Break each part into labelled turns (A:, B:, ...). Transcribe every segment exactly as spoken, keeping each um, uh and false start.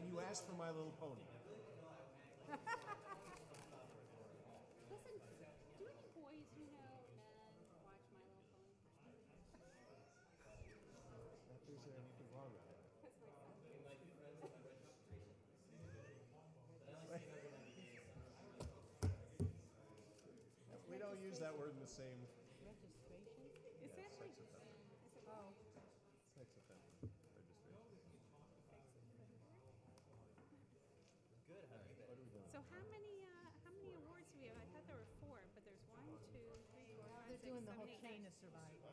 A: And you asked for My Little Pony.
B: Listen, do any boys you know men watch My Little Pony?
A: Not there's anything wrong with that.
B: That's my son.
A: We don't use that word in the same
C: Registration?
B: Is
A: yeah,
B: that
A: sex
B: like?
A: offender.
B: Is it
C: Oh,
A: Sex offender registration.
D: Good, honey.
A: What are we doing?
B: So how many uh, how many awards do we have? I thought there were four, but there's one, two, three, four,
C: now
B: five,
C: they're
B: six,
C: doing the
B: seven,
C: whole
B: eight,
C: chain
B: nine.
C: of survival.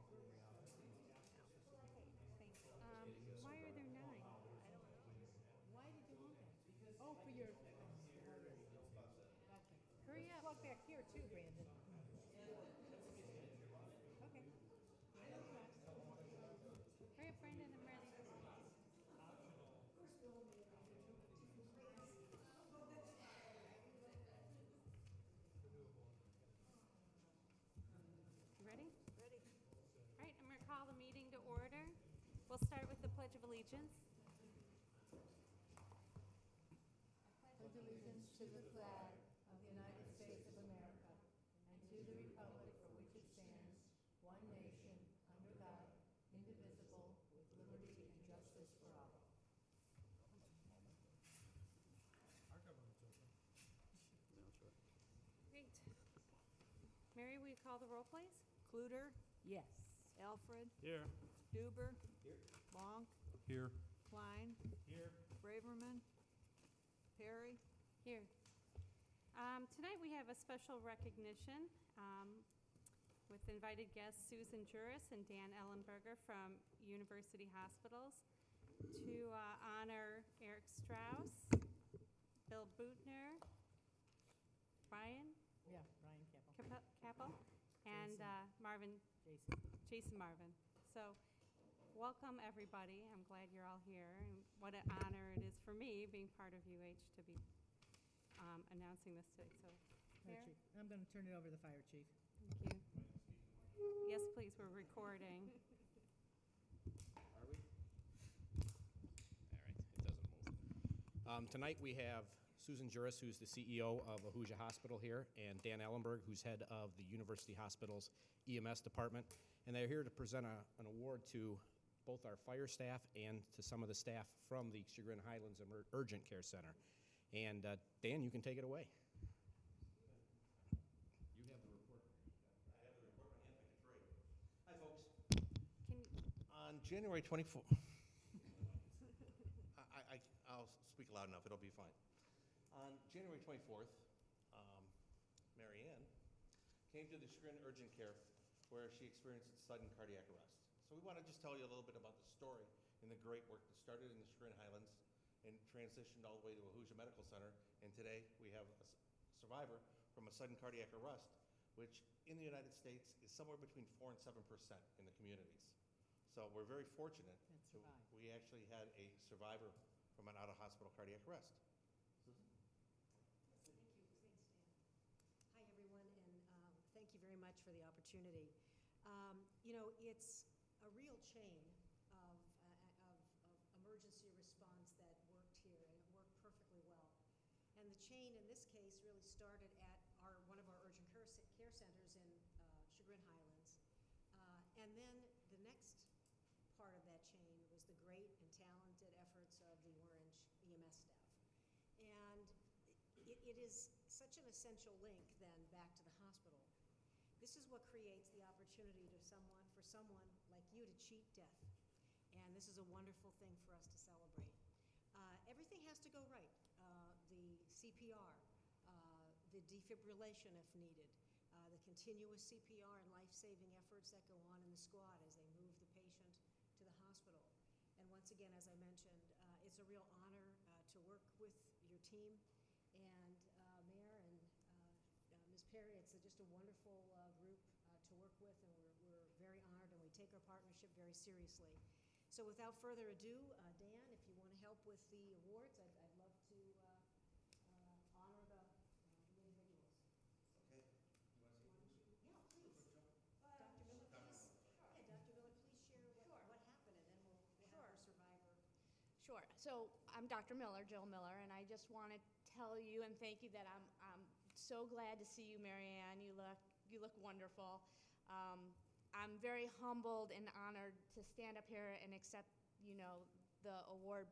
B: Thanks. Um, why are there nine?
C: Why did you want that? Oh, for your.
B: Hurry up.
C: Walk back here too, Brandon. Okay.
B: Hurry up, Brandon. I'm ready. You ready?
C: Ready.
B: All right, I'm going to call the meeting to order. We'll start with the Pledge of Allegiance.
C: Pledge allegiance to the flag of the United States of America and to the republic for which it stands, one nation, under God, indivisible, with liberty and justice for all.
B: Great. Mary, will you call the roll, please?
E: Cluter,
C: Yes.
E: Alfred,
D: Here.
E: Duber,
D: Here.
E: Bonk,
D: Here.
E: Klein,
D: Here.
E: Braverman, Perry.
B: Here. Um, tonight we have a special recognition um, with invited guests Susan Juris and Dan Ellenberger from University Hospitals to uh, honor Eric Strauss, Bill Bootner, Brian
C: Yeah, Ryan Keppel.
B: Kapp- Kappel, and
C: Jason.
B: uh, Marvin,
C: Jason.
B: Jason Marvin. So welcome, everybody. I'm glad you're all here. And what an honor it is for me, being part of U H, to be um, announcing this today. So,
C: Fire
B: Mayor,
C: chief. I'm going to turn it over to the fire chief.
B: thank you. Yes, please, we're recording.
F: Are we? All right, it doesn't move. Um, Tonight, we have Susan Juris, who's the C E O of Ahuja Hospital here, and Dan Ellenberg, who's head of the University Hospital's E M S department. And they're here to present a- an award to both our fire staff and to some of the staff from the Chagrin Highlands Emer- Urgent Care Center. And uh, Dan, you can take it away. You have the report.
G: I have the report in my hand, I can trade. Hi, folks.
B: Can,
G: On January twenty-fourth, I, I, I'll speak loud enough, it'll be fine. On January twenty-fourth, um, Mary Ann came to the Chagrin Urgent Care where she experienced sudden cardiac arrest. So we want to just tell you a little bit about the story and the great work that started in the Chagrin Highlands and transitioned all the way to Ahuja Medical Center. And today we have a s- survivor from a sudden cardiac arrest, which in the United States is somewhere between four and seven percent in the communities. So we're very fortunate.
C: That
G: to-
C: survived.
G: We actually had a survivor from an out-of-hospital cardiac arrest.
H: Thank you. Thanks, Dan. Hi, everyone, and um, thank you very much for the opportunity. Um, You know, it's a real chain of, uh, of, of emergency response that worked here, and it worked perfectly well. And the chain, in this case, really started at our, one of our urgent care c- care centers in uh, Chagrin Highlands. Uh, And then the next part of that chain was the great and talented efforts of the Orange E M S staff. And it, it is such an essential link then back to the hospital. This is what creates the opportunity to someone, for someone like you to cheat death. And this is a wonderful thing for us to celebrate. Uh, everything has to go right. Uh, the C P R, uh, the defibrillation if needed, uh, the continuous C P R and life-saving efforts that go on in the squad as they move the patient to the hospital. And once again, as I mentioned, uh, it's a real honor uh, to work with your team and uh, Mayor and uh, uh, Miz Perry. It's a, just a wonderful uh, group uh, to work with, and we're, we're very honored, and we take our partnership very seriously. So without further ado, uh, Dan, if you want to help with the awards, I'd, I'd love to uh, uh, honor the, uh, the individuals.
G: Okay. You want to see?
H: Yeah, please. Doctor Miller, please. Yeah, Doctor Miller, please share what,
I: Sure.
H: what happened, and then we'll, we'll
I: Sure.
H: have our survivor.
I: Sure. so I'm Doctor Miller, Jill Miller, and I just want to tell you and thank you that I'm, I'm so glad to see you, Marianne. You look, you look wonderful. Um, I'm very humbled and honored to stand up here and accept, you know, the award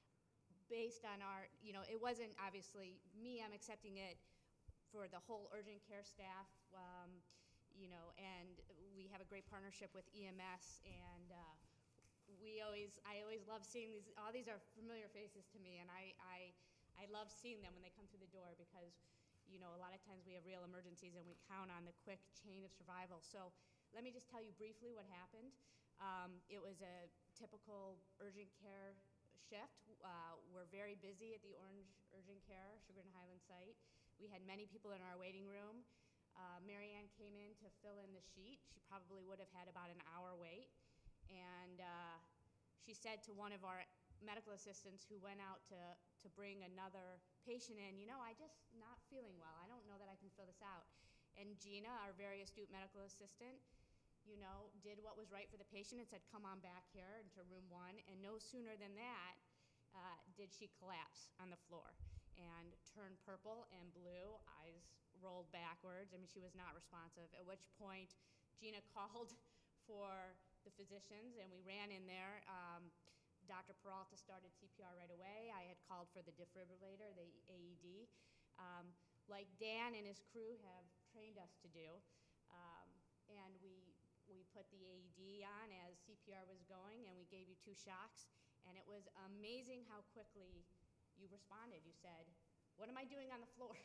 I: based on our, you know, it wasn't obviously me, I'm accepting it for the whole urgent care staff, um, you know, and we have a great partnership with E M S, and uh, we always, I always love seeing these, all these are familiar faces to me, and I, I, I love seeing them when they come through the door because, you know, a lot of times we have real emergencies and we count on the quick chain of survival. So let me just tell you briefly what happened. Um, it was a typical urgent care shift. Uh, we're very busy at the Orange Urgent Care, Sugar and Highland site. We had many people in our waiting room. Uh, Marianne came in to fill in the sheet. She probably would have had about an hour wait. And uh, she said to one of our medical assistants who went out to, to bring another patient in, you know, I just not feeling well. I don't know that I can fill this out. And Gina, our very astute medical assistant, you know, did what was right for the patient and said, come on back here into room one. And no sooner than that uh, did she collapse on the floor and turn purple and blue, eyes rolled backwards. I mean, she was not responsive, at which point Gina called for the physicians, and we ran in there. Um, Doctor Peralta started C P R right away. I had called for the defibrillator, the A E D, um, like Dan and his crew have trained us to do. Um, and we, we put the A E D on as C P R was going, and we gave you two shocks. And it was amazing how quickly you responded. You said, what am I doing on the floor?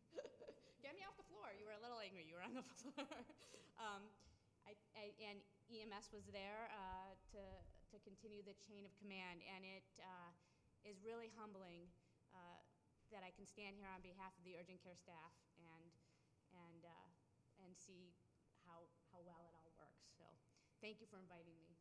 I: Get me off the floor. You were a little angry. You were on the floor. um, I, I, and E M S was there uh, to, to continue the chain of command. And it uh, is really humbling uh, that I can stand here on behalf of the urgent care staff and, and, uh, and see how, how well it all works. So thank you for inviting me.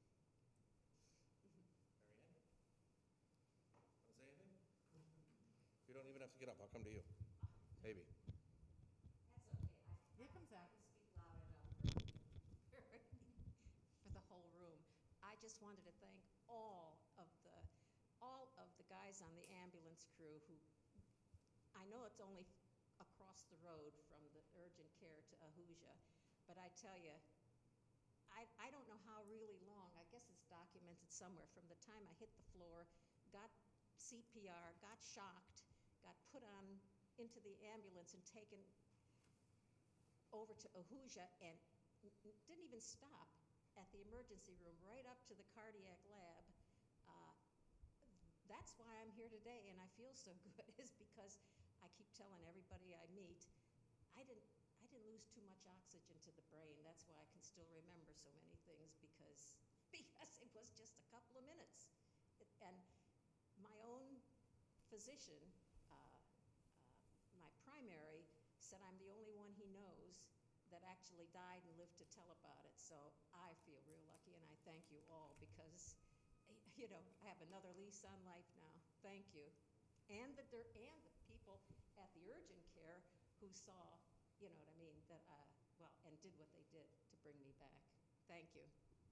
G: Marianne? Want to say anything? You don't even have to get up. I'll come to you. Maybe.
H: That's okay. I,
C: Here comes
H: I
C: Zach.
H: can speak loud enough for, for the whole room. I just wanted to thank all of the all of the guys on the ambulance crew who, I know it's only across the road from the urgent care to Ahuja, but I tell you, I, I don't know how really long, I guess it's documented somewhere, from the time I hit the floor, got C P R, got shocked, got put on into the ambulance and taken over to Ahuja, and n- n- didn't even stop at the emergency room, right up to the cardiac lab. Uh, that's why I'm here today, and I feel so good, is because I keep telling everybody I meet, I didn't, I didn't lose too much oxygen to the brain. That's why I can still remember so many things, because, because it was just a couple of minutes. It, and my own physician, uh, uh, my primary, said I'm the only one he knows that actually died and lived to tell about it. So I feel real lucky, and I thank you all, because, you know, I have another lease on life now. Thank you. And the, and the people at the urgent care who saw, you know what I mean, that, uh, well, and did what they did to bring me back. Thank you.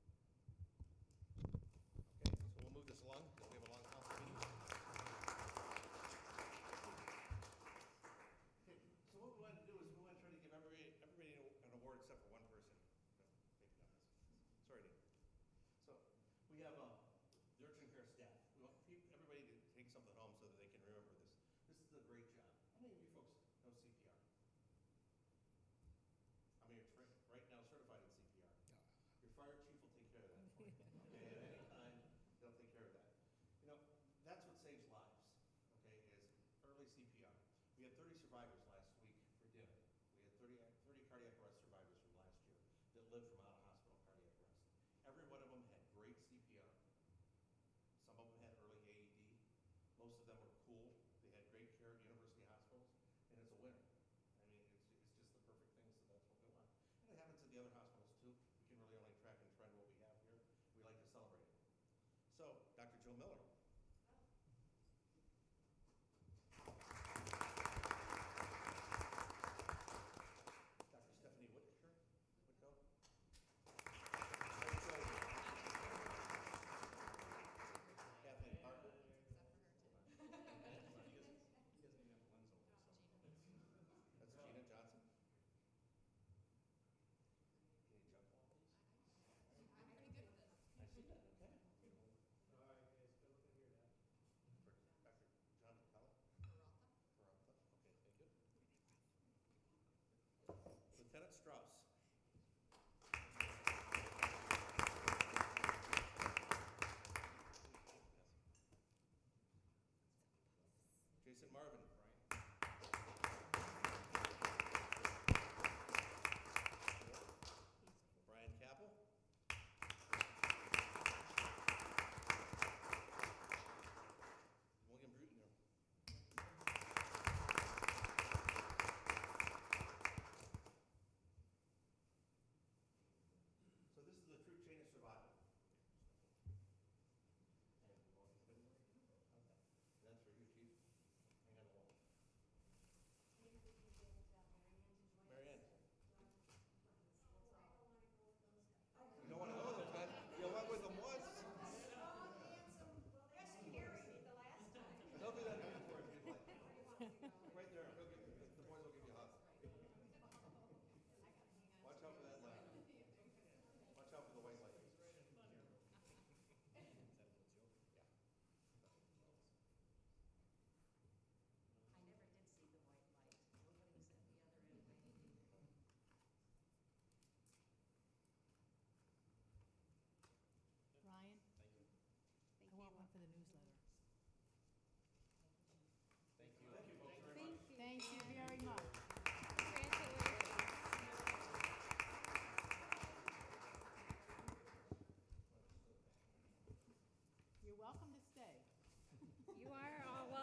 G: Okay, so we'll move this along because we have a long council meeting. Okay, so what we want to do is we want to try to give everybody, everybody an award except for one person. No, maybe not. Sorry, Dave. So we have uh, the urgent care staff. We want people, everybody to take something home so that they can remember this. This is a great job. How many of you folks know C P R? How many are trained, right now certified in C P R? Your fire chief will take care of that for you. Okay, at any time, they'll take care of that. You know, that's what saves lives, okay, is early C P R. We had thirty survivors last week for dinner. We had thirty, thirty cardiac arrest survivors from last year that lived from out-of-hospital cardiac arrest. Every one of them had great C P R. Some of them had early A E D. Most of them were cool. They had great care at university hospitals, and it's a winner. I mean, it's, it's just the perfect thing, so that's what we want. And it happens at the other hospitals too. We can really only track and trend what we have here. We like to celebrate it. So, Doctor Jill Miller. Doctor Stephanie Whitaker, Whitco.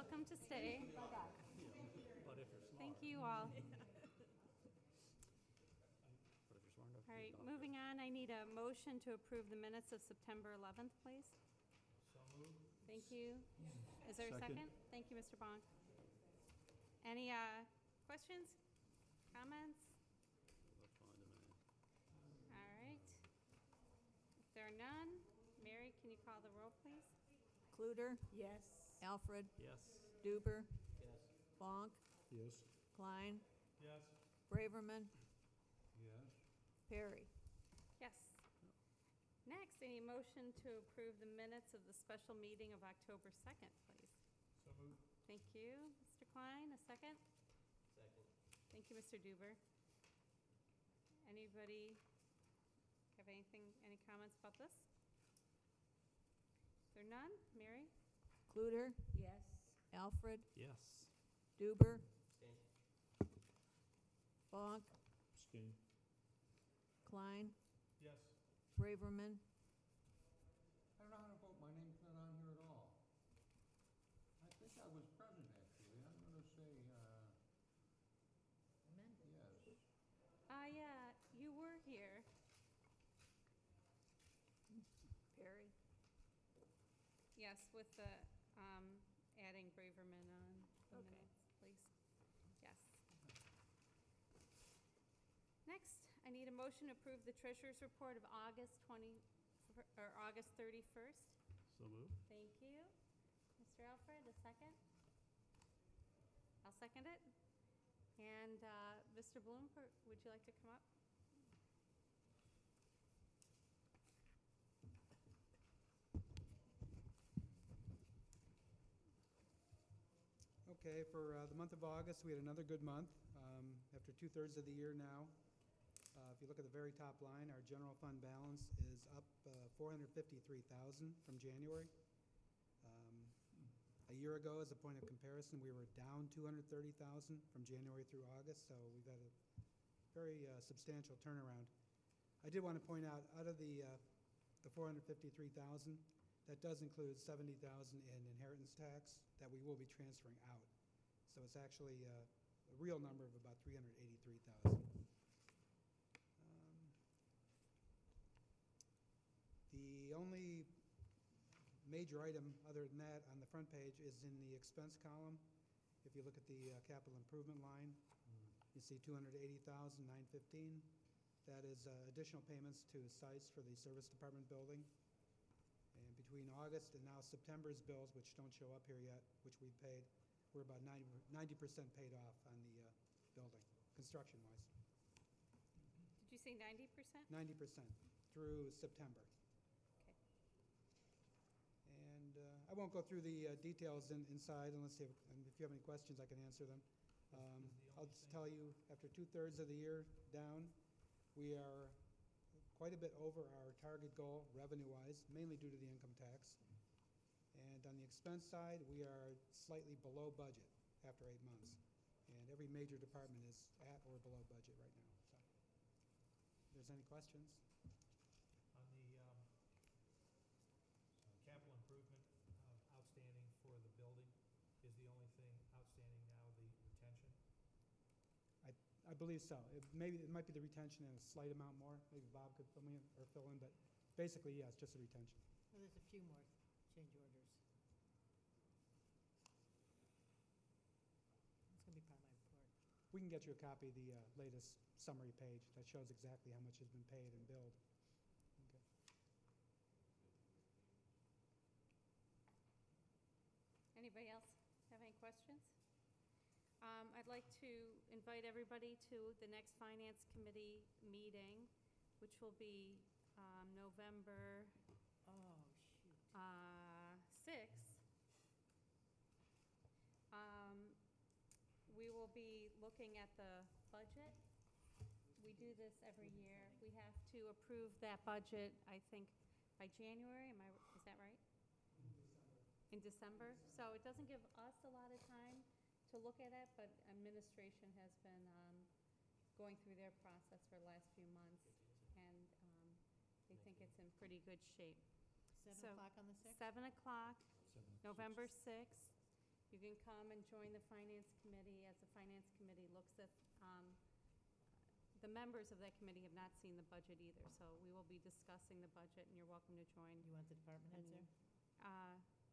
B: welcome to stay.
C: Bye-bye.
B: Thank you all. All right, moving on, I need a motion to approve the minutes of September eleventh, please. So moved. Thank you. Is there a second?
A: Second.
B: Thank you, Mister Bong. Any uh, questions, comments? All right. If there are none, Mary, can you call the roll, please?
E: Cluter,
C: Yes.
E: Alfred,
D: Yes.
E: Duber,
D: Yes.
E: Bonk,
A: Yes.
E: Klein,
D: Yes.
E: Braverman,
A: Yes.
E: Perry.
B: Yes. Next, any motion to approve the minutes of the special meeting of October second, please?
D: So moved.
B: Thank you. Mister Klein, a second?
D: Second.
B: Thank you, Mister Duber. Anybody have anything, any comments about this? If there are none, Mary?
E: Cluter,
C: Yes.
E: Alfred,
D: Yes.
E: Duber,
D: Abstain.
E: Bonk,
A: Abstain.
E: Klein,
D: Yes.
E: Braverman,
J: I don't know how to vote, my name's not on here at all. I think I was present, actually, I'm gonna say, uh,
C: Amended.
J: yes.
B: Ah, yeah, you were here.
E: Perry.
B: Yes, with the, um, adding Braverman on the
E: Okay.
B: minutes, please. Yes. Next, I need a motion to approve the treasurer's report of August twenty, or August thirty-first.
D: So moved.
B: Thank you. Mister Alfred, a second? I'll second it. And uh, Mister Bloom, per- would you like to come up?
K: Okay, for uh, the month of August, we had another good month, um, after two-thirds of the year now. Uh, If you look at the very top line, our general fund balance is up uh, four hundred fifty-three thousand from January. Um, A year ago, as a point of comparison, we were down two hundred thirty thousand from January through August, so we've had a very uh, substantial turnaround. I did want to point out, out of the, uh, the four hundred fifty-three thousand, that does include seventy thousand in inheritance tax that we will be transferring out. So it's actually uh, a real number of about three hundred eighty-three thousand. Um, The only major item other than that on the front page is in the expense column. If you look at the uh, capital improvement line, you see two hundred eighty thousand nine hundred fifteen. That is uh, additional payments to sites for the service department building. And between August and now September's bills, which don't show up here yet, which we paid, we're about ninety percent paid off on the uh, building, construction-wise.
B: Did you say ninety percent?
K: ninety percent through September.
B: Okay.
K: And uh, I won't go through the uh, details in- inside unless you have, and if you have any questions, I can answer them. Um, I'll just tell you, after two-thirds of the year down, we are quite a bit over our target goal revenue-wise, mainly due to the income tax. And on the expense side, we are slightly below budget after eight months. And every major department is at or below budget right now. So, if there's any questions?
L: On the um, capital improvement uh, outstanding for the building, is the only thing outstanding now the retention?
K: I, I believe so. It maybe, it might be the retention and a slight amount more. Maybe Bob could fill me in, or fill in, but basically, yes, just the retention.
C: Well, there's a few more change orders. It's gonna be part of my report.
K: We can get you a copy of the uh, latest summary page that shows exactly how much has been paid and billed. Okay.
B: Anybody else have any questions? Um, I'd like to invite everybody to the next Finance Committee meeting, which will be um, November
C: Oh, shoot.
B: uh, sixth. Um, We will be looking at the budget. We do this every year. We have to approve that budget, I think, by January, am I, is that right? In December. So it doesn't give us a lot of time to look at it, but administration has been um, going through their process for the last few months, and um, they think it's in pretty good shape.
C: Seven
B: So,
C: o'clock on the sixth?
B: Seven o'clock, November sixth, You can come and join the Finance Committee as the Finance Committee looks at, um, the members of that committee have not seen the budget either, so we will be discussing the budget, and you're welcome to join.
C: You want the department heads there?
B: Uh,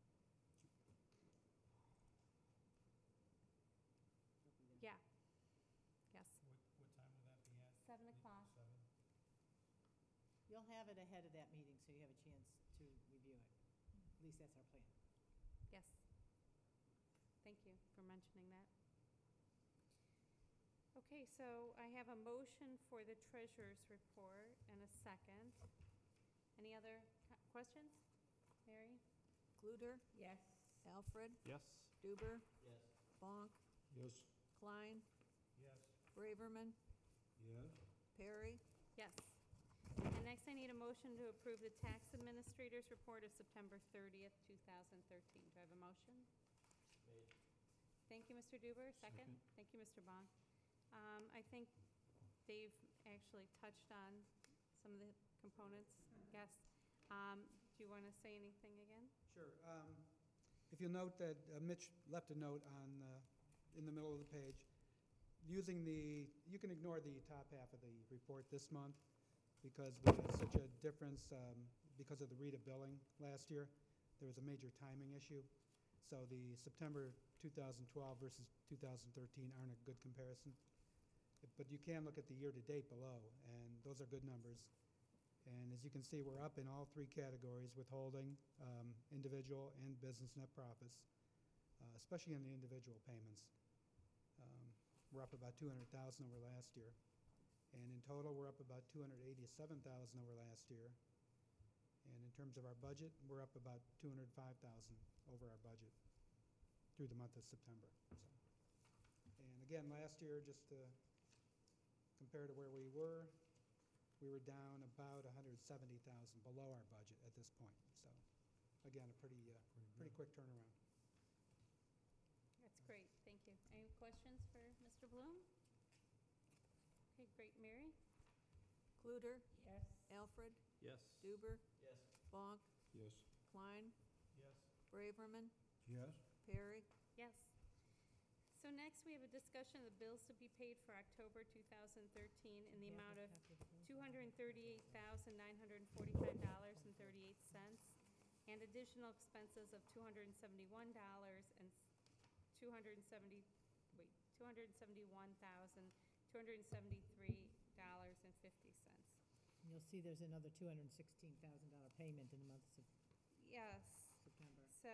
B: Yeah. Yes.
L: What, what time will that be at?
B: Seven o'clock.
L: Seven?
C: You'll have it ahead of that meeting, so you have a chance to review it. At least that's our plan.
B: Yes. Thank you for mentioning that. Okay, so I have a motion for the treasurer's report and a second. Any other co- questions? Mary?
E: Cluter,
C: Yes.
E: Alfred,
D: Yes.
E: Duber,
D: Yes.
E: Bonk,
A: Yes.
E: Klein,
L: Yes.
E: Braverman,
A: Yes.
E: Perry.
B: Yes. And next, I need a motion to approve the tax administrator's report of September thirtieth, two thousand thirteen. Do I have a motion?
D: Made.
B: Thank you, Mister Duber. Second?
A: Second.
B: Thank you, Mister Bonk. Um, I think Dave actually touched on some of the components. Yes. Um, do you want to say anything again?
K: Sure. Um, If you'll note that uh, Mitch left a note on, uh, in the middle of the page, using the, you can ignore the top half of the report this month because we had such a difference um, because of the RETA billing last year. There was a major timing issue. So the September two thousand twelve versus two thousand thirteen aren't a good comparison. But you can look at the year-to-date below, and those are good numbers. And as you can see, we're up in all three categories, withholding, um, individual, and business net profits, uh, especially in the individual payments. Um, We're up about two hundred thousand over last year. And in total, we're up about two hundred eighty-seven thousand over last year. And in terms of our budget, we're up about two hundred five thousand over our budget through the month of September. So, and again, last year, just to compare to where we were, we were down about one hundred seventy thousand below our budget at this point. So, again, a pretty, uh, pretty quick turnaround.
B: That's great. Thank you. Any questions for Mister Bloom? Okay, great. Mary?
E: Cluter,
C: Yes.
E: Alfred,
D: Yes.
E: Duber,
D: Yes.
E: Bonk,
A: Yes.
E: Klein,
L: Yes.
E: Braverman,
A: Yes.
B: Yes.
E: Perry.
B: So next, we have a discussion of the bills to be paid for October two thousand thirteen in the amount of two hundred thirty-eight thousand nine hundred forty-five dollars and thirty-eight cents and additional expenses of two hundred seventy-one dollars and two hundred seventy, wait, two hundred seventy-one thousand two hundred seventy-three dollars and fifty cents.
C: And you'll see there's another two hundred sixteen thousand dollar payment in the month of
B: Yes,
C: September
B: so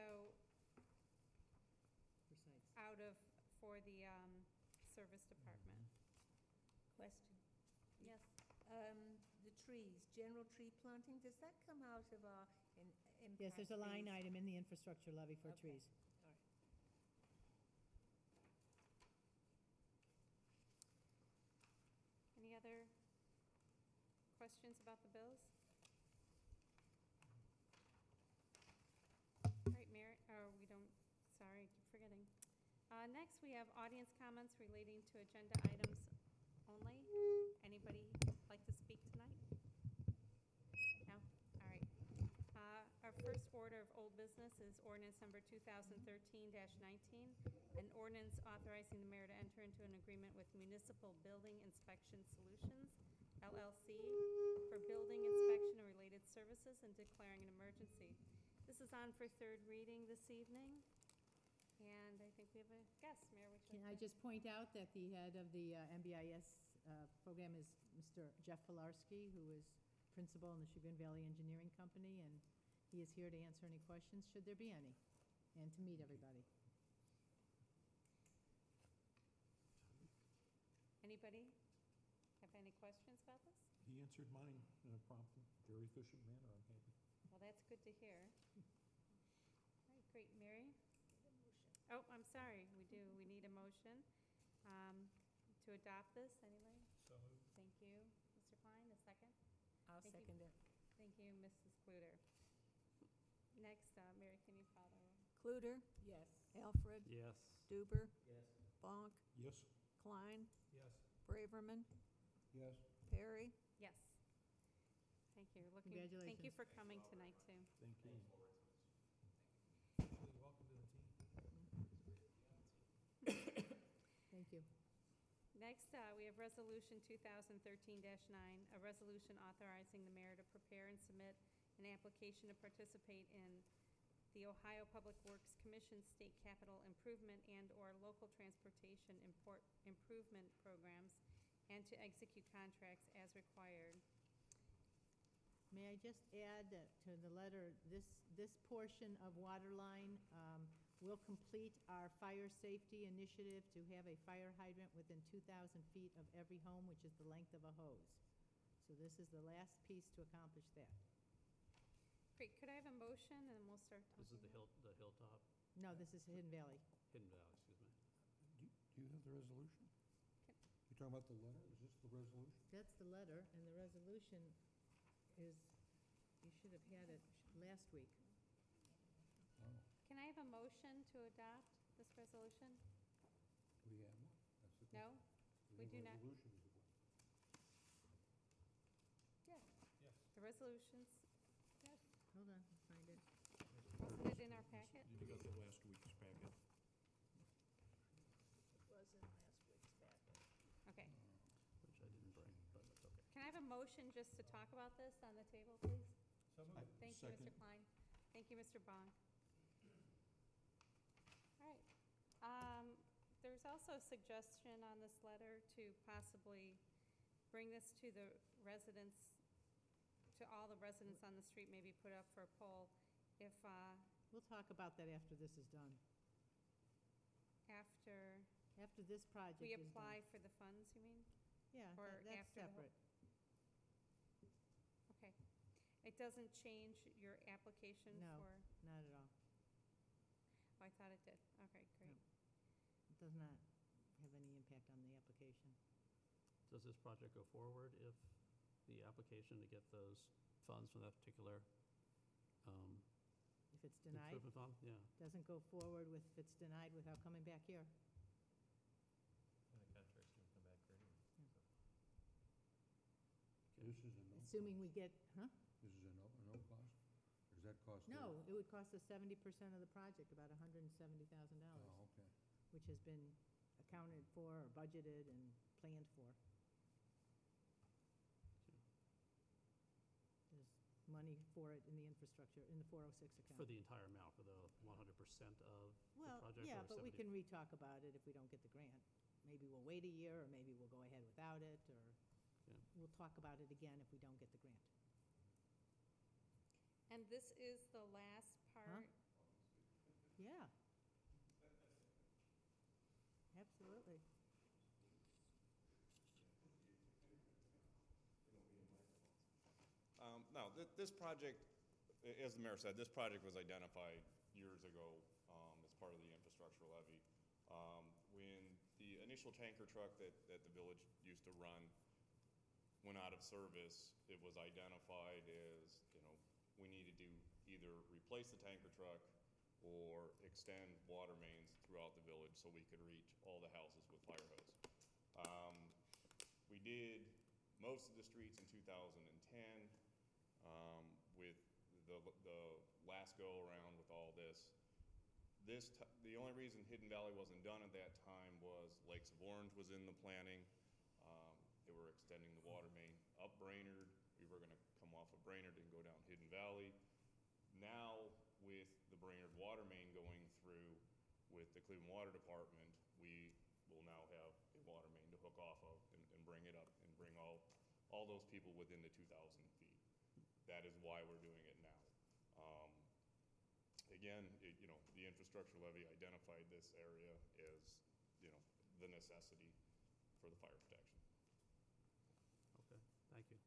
C: for sites.
B: out of, for the um, service department.
M: Question.
B: Yes.
M: Um, the trees, general tree planting, does that come out of our in- impact?
C: Yes, there's a line
M: fees?
C: item in the infrastructure levy for
M: Okay.
C: trees.
M: All right.
B: Any other questions about the bills? All right, Mary, oh, we don't, sorry, keep forgetting. Uh, Next, we have audience comments relating to agenda items only. Anybody like to speak tonight? No? All right. Uh, Our first order of old business is ordinance number two thousand thirteen nineteen, an ordinance authorizing the mayor to enter into an agreement with Municipal Building Inspection Solutions, L L C, for building inspection and related services and declaring an emergency. This is on for third reading this evening, and I think we have a guest. Mayor, would you
C: Can I
B: like to?
C: just point out that the head of the uh, M B I S uh, program is Mister Jeff Filarski, who is principal in the Chagrin Valley Engineering Company, and he is here to answer any questions, should there be any, and to meet everybody.
B: Anybody have any questions about this?
A: He answered mine in a prompt, very efficient manner, I'm happy.
B: Well, that's good to hear. All right, great. Mary? Oh, I'm sorry, we do. We need a motion um, to adopt this, anyway.
L: So moved.
B: Thank you. Mister Klein, a second?
M: I'll
B: Thank you.
M: second it.
B: Thank you, Missus Cluter. Next, uh, Mary, can you call the roll?
E: Cluter,
M: Yes.
E: Alfred,
D: Yes.
E: Duber,
D: Yes.
E: Bonk,
A: Yes.
E: Klein,
L: Yes.
E: Braverman,
A: Yes.
E: Perry.
B: Yes. Thank you. Looking. Thank you
C: Congratulations.
B: for coming tonight, too.
A: Thank you.
L: Actually, welcome to the team.
B: Next, uh, we have Resolution two thousand thirteen dash nine, a resolution authorizing the mayor to prepare and submit an application to participate in the Ohio Public Works Commission State Capital Improvement and/or Local Transportation Import Improvement Programs, and to execute contracts as required.
C: May I just add that to the letter, this, this portion of Waterline um, will complete our fire safety initiative to have a fire hydrant within two thousand feet of every home, which is the length of a hose. So this is the last piece to accomplish that.
B: Great, could I have a motion, and then we'll start talking?
D: This is the hill, the hilltop,
C: No, this is Hidden Valley.
D: Hidden Valley, excuse me.
A: Do you- do you have the resolution?
B: Can-
A: You talking about the letter? Is this the resolution?
C: That's the letter, and the resolution is, you should have had it last week.
A: Oh,
B: Can I have a motion to adopt this resolution?
A: we have one. That's the
B: No?
A: question.
B: we
A: The
B: do not.
A: resolution is the question.
B: Yes.
L: Yes.
B: The resolutions,
C: Yes. Hold on, I'll find it.
B: wasn't it in our packet?
A: You got the last week's packet.
C: It was in last week's packet.
B: Okay.
D: Which I didn't bring, but that's okay.
B: Can I have a motion just to talk about this on the table, please?
L: So
A: I-
L: moved.
B: Thank you, Mister
A: Second.
B: Klein. Thank you, Mister Bong. All right. Um, There's also a suggestion on this letter to possibly bring this to the residents, to all the residents on the street, maybe put up for a poll if, uh,
C: We'll talk about that after this is done.
B: after
C: After this project
B: we
C: is done.
B: apply for the funds, you mean?
C: Yeah,
B: or
C: that- that's
B: after the whole-
C: separate.
B: Okay. It doesn't change your application
C: No.
B: for,
C: Not at all.
B: oh, I thought it did. Okay, great.
C: It does not have any impact on the application.
D: Does this project go forward if the application to get those funds from that particular um,
C: If it's denied,
D: improvement fund? Yeah.
C: doesn't go forward with, if it's denied without coming back here.
G: And the contract's gonna come back ready.
A: This is a no.
C: Assuming we get, huh?
A: This is a no, a no cost? Or does that cost? the-
C: No, it would cost us seventy percent of the project, about hundred and seventy thousand dollars,
A: Oh, okay.
C: which has been accounted for or budgeted and planned for. There's money for it in the infrastructure, in the four oh six account.
D: For the entire amount, for the one hundred percent of the
C: Well,
D: project?
C: yeah,
D: or
C: but we
D: seventy?
C: can re-talk about it if we don't get the grant. Maybe we'll wait a year, or maybe we'll go ahead without it, or
D: Yeah.
C: we'll talk about it again if we don't get the grant.
B: And this is the last part?
C: Yeah. Absolutely.
N: Um, No, th- this project, a- as the mayor said, this project was identified years ago um, as part of the infrastructure levy. Um, When the initial tanker truck that, that the village used to run went out of service, it was identified as, you know, we needed to either replace the tanker truck or extend water mains throughout the village so we could reach all the houses with fire hose. Um, We did most of the streets in two thousand ten. Um, with the, the last go-around with all this. This, t- the only reason Hidden Valley wasn't done at that time was Lakes of Orange was in the planning. Um, They were extending the water main up Brainerd. We were gonna come off of Brainerd and go down Hidden Valley. Now, with the Brainerd water main going through with the Cleveland Water Department, we will now have a water main to hook off of and, and bring it up and bring all, all those people within the two thousand feet. That is why we're doing it now. Um, Again, it, you know, the infrastructure levy identified this area as, you know, the necessity for the fire protection.
D: Okay, thank you.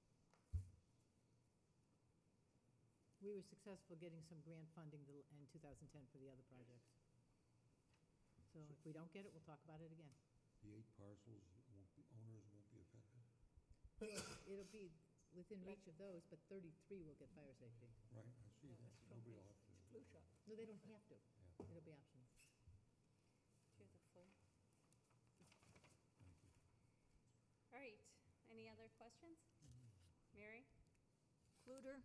C: We were successful getting some grant funding the- in two thousand ten for the other projects. So if we don't get it, we'll talk about it again.
A: The eight parcels won't be, owners won't be affected?
C: It'll be within reach of those, but thirty-three will get fire safety.
A: Right, I see that. Nobody will have to.
C: Flu shot. No, they don't have to.
A: Yeah.
C: It'll be optional.
B: Do the flu?
A: Thank you.
B: All right, any other questions? Mary?
E: Cluter?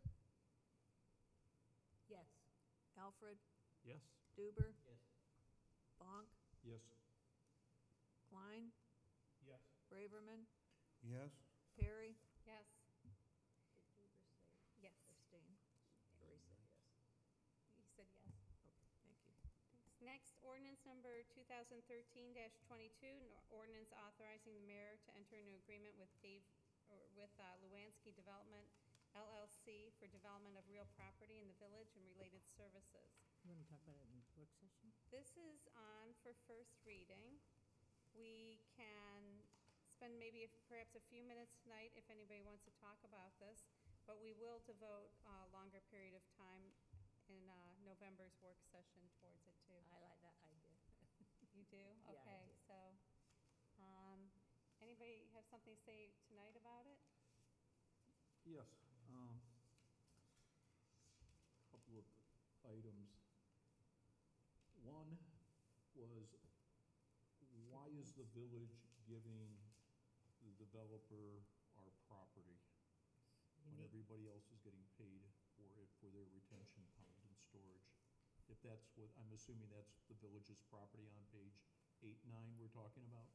M: Yes.
E: Alfred?
D: Yes?
E: Duber?
G: Yes.
E: Bonk?
A: Yes.
E: Klein?
L: Yes.
E: Braverman,
J: Yes?
E: Perry,
B: Yes. Yes.
E: abstain. Jory said yes.
B: You said yes.
E: Okay, thank you.
B: Thanks. Next, ordinance number two thousand thirteen twenty-two, an ordinance authorizing the mayor to enter into agreement with Dave, or with uh, Luanski Development L L C for development of real property in the village and related services.
C: You want to talk about it in work session?
B: This is on for first reading. We can spend maybe if- perhaps a few minutes tonight if anybody wants to talk about this, but we will devote a longer period of time in uh, November's work session towards it too.
M: I like that idea.
B: You do?
M: Yeah, I
B: Okay,
M: do.
B: so, um, anybody have something to say tonight about it?
A: Yes, um, couple of items. One was, why is the village giving the developer our property when everybody else is getting paid for it, for their retention pond and storage? If that's what, I'm assuming that's the village's property on page eight, nine we're talking about?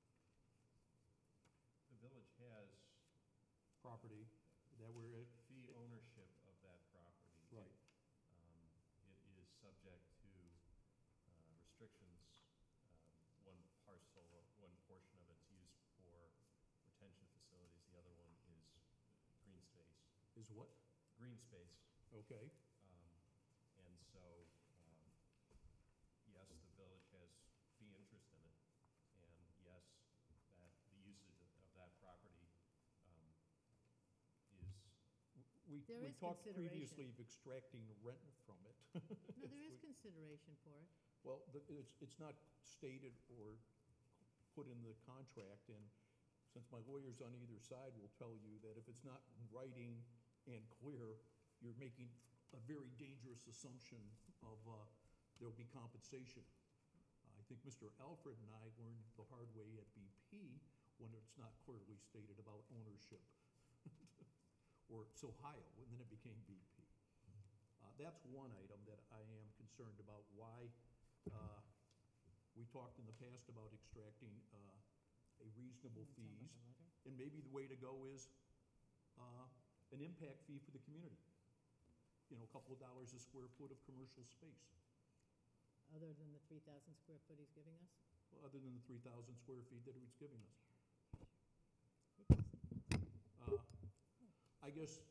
O: The village has
A: Property, that we're at,
O: fee ownership of that property.
A: right,
O: Um, It is subject to uh, restrictions. Um, One parcel, one portion of it's used for retention facilities, the other one is green space.
A: is what?
O: Green space.
A: Okay,
O: Um, And so, um, yes, the village has fee interest in it. And yes, that the usage of- of that property um, is,
A: we,
C: There
A: we
C: is
A: talked
C: consideration.
A: previously of extracting rent from it.
C: No, there is
A: We-
C: consideration for it.
A: Well, the- it's, it's not stated or put in the contract, and since my lawyers on either side will tell you that if it's not in writing and clear, you're making a very dangerous assumption of, uh, there'll be compensation. I think Mister Alfred and I learned the hard way at B P when it's not clearly stated about ownership. Or Sohio, and then it became B P. Uh, That's one item that I am concerned about, why, uh, we talked in the past about extracting uh, a reasonable
C: You wanna talk
A: fees,
C: about the letter?
A: and maybe the way to go is uh, an impact fee for the community. You know, a couple of dollars a square foot of commercial space,
C: Other than the three thousand square foot he's giving us?
A: well, other than the three thousand square feet that it's giving us. Uh, I guess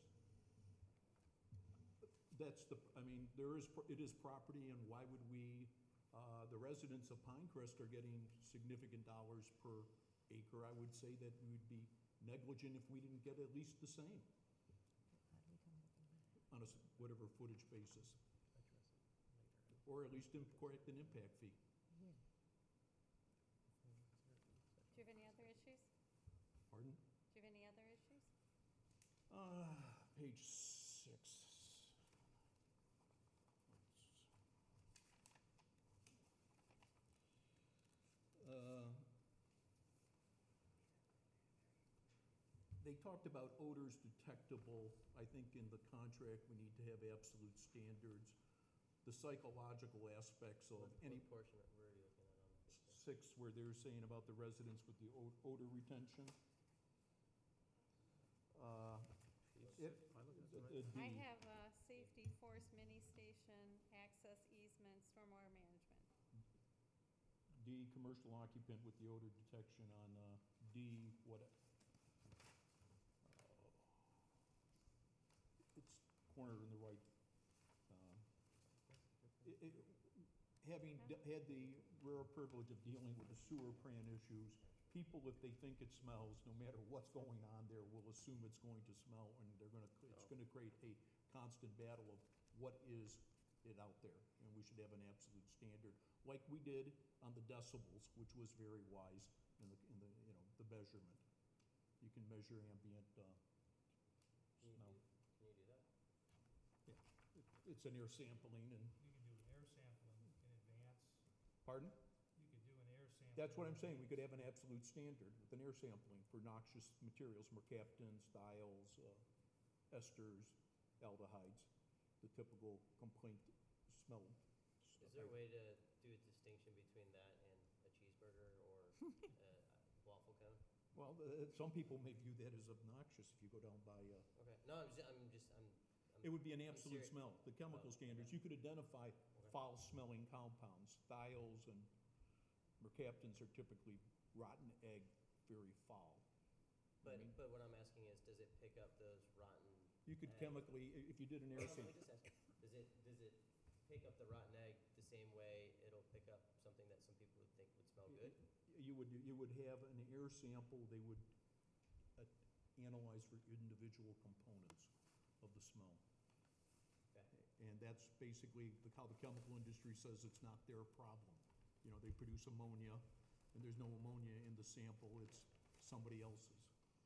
A: that's the, I mean, there is, pro- it is property, and why would we, uh, the residents of Pinecrest are getting significant dollars per acre. I would say that we would be negligent if we didn't get at least the same
C: How do we come up with that?
A: on a s- whatever footage basis, or at least incorrect an impact fee.
B: Do you have any other issues?
A: Pardon?
B: Do you have any other issues?
A: Uh, page six. Uh, They talked about odors detectable. I think in the contract, we need to have absolute standards. The psychological aspects of any.
P: portion, where are you looking at on the?
A: Six, where they're saying about the residents with the o- odor retention. Uh, It,
D: Am I looking at
A: the-
D: the right-
A: the
B: I
A: D.
B: have uh, safety, force, mini station, access easement, stormwater management.
A: D, commercial occupant with the odor detection on uh, D, what? uh, It's corner in the right. um, it- it- Having d- had the rare privilege of dealing with the sewer pran issues, people, if they think it smells, no matter what's going on there, will assume it's going to smell, and they're gonna, it's gonna create a constant battle of what is it out there, and we should have an absolute standard, like we did on the decibels, which was very wise in the, in the, you know, the measurement. You can measure ambient, uh,
P: Can you
A: smell.
P: do, can you do that?
A: Yeah, It- it's an air sampling and,
L: You can do an air sampling in advance.
A: pardon?
L: You could do an air sampling.
A: That's what I'm
L: in
A: saying, we
L: advance.
A: could have an absolute standard with an air sampling for noxious materials, mercaptans, thiols, uh, esters, aldehydes, the typical complaint smell.
P: Is there a way to do a distinction between that and a cheeseburger or a waffle cone?
A: Well, uh, some people may view that as obnoxious if you go down by, uh,
P: Okay, no, I'm just, I'm just, I'm. I'm-
A: it would be an
P: I'm
A: absolute
P: serious.
A: smell. The chemical
P: Oh,
A: standards,
P: okay.
A: you could identify foul-smelling compounds. Thiols and mercaptans are typically rotten egg, very foul.
P: But,
A: mean-
P: but what I'm asking is, does it pick up those rotten?
A: You could
P: egg-
A: chemically, i- if you did an
P: No,
A: air
P: no, let me
A: sample,
P: just ask, does it, does it pick up the rotten egg the same way it'll pick up something that some people would think would smell good?
A: you would, you would have an air sample, they would uh, analyze for individual components of the smell.
P: Okay.
A: And that's basically the- how the chemical industry says it's not their problem. You know, they produce ammonia, and there's no ammonia in the sample, it's somebody else's.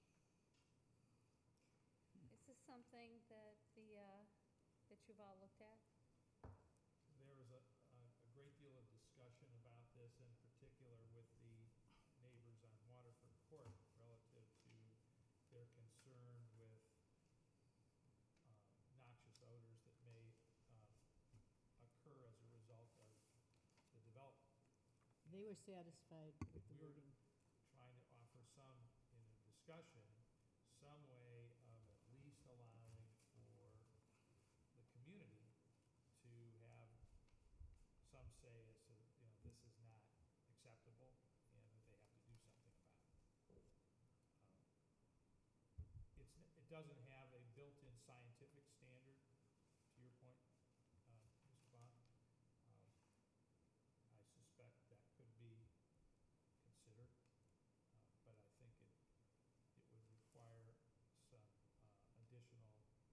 B: Is this something that the, uh, that you've all looked at?
L: There was a, a a great deal of discussion about this, in particular with the neighbors on Waterford Court relative to their concern with uh, noxious odors that may uh, occur as a result of the development.
C: They were satisfied with the
L: We were
C: wording.
L: trying to offer some, in a discussion, some way of at least allowing for the community to have some say as to, you know, this is not acceptable and that they have to do something about it. Um, It's, n- it doesn't have a built-in scientific standard, to your point, uh, Mister Bond. Um, I suspect that could be considered, uh, but I think it, it would require some uh, additional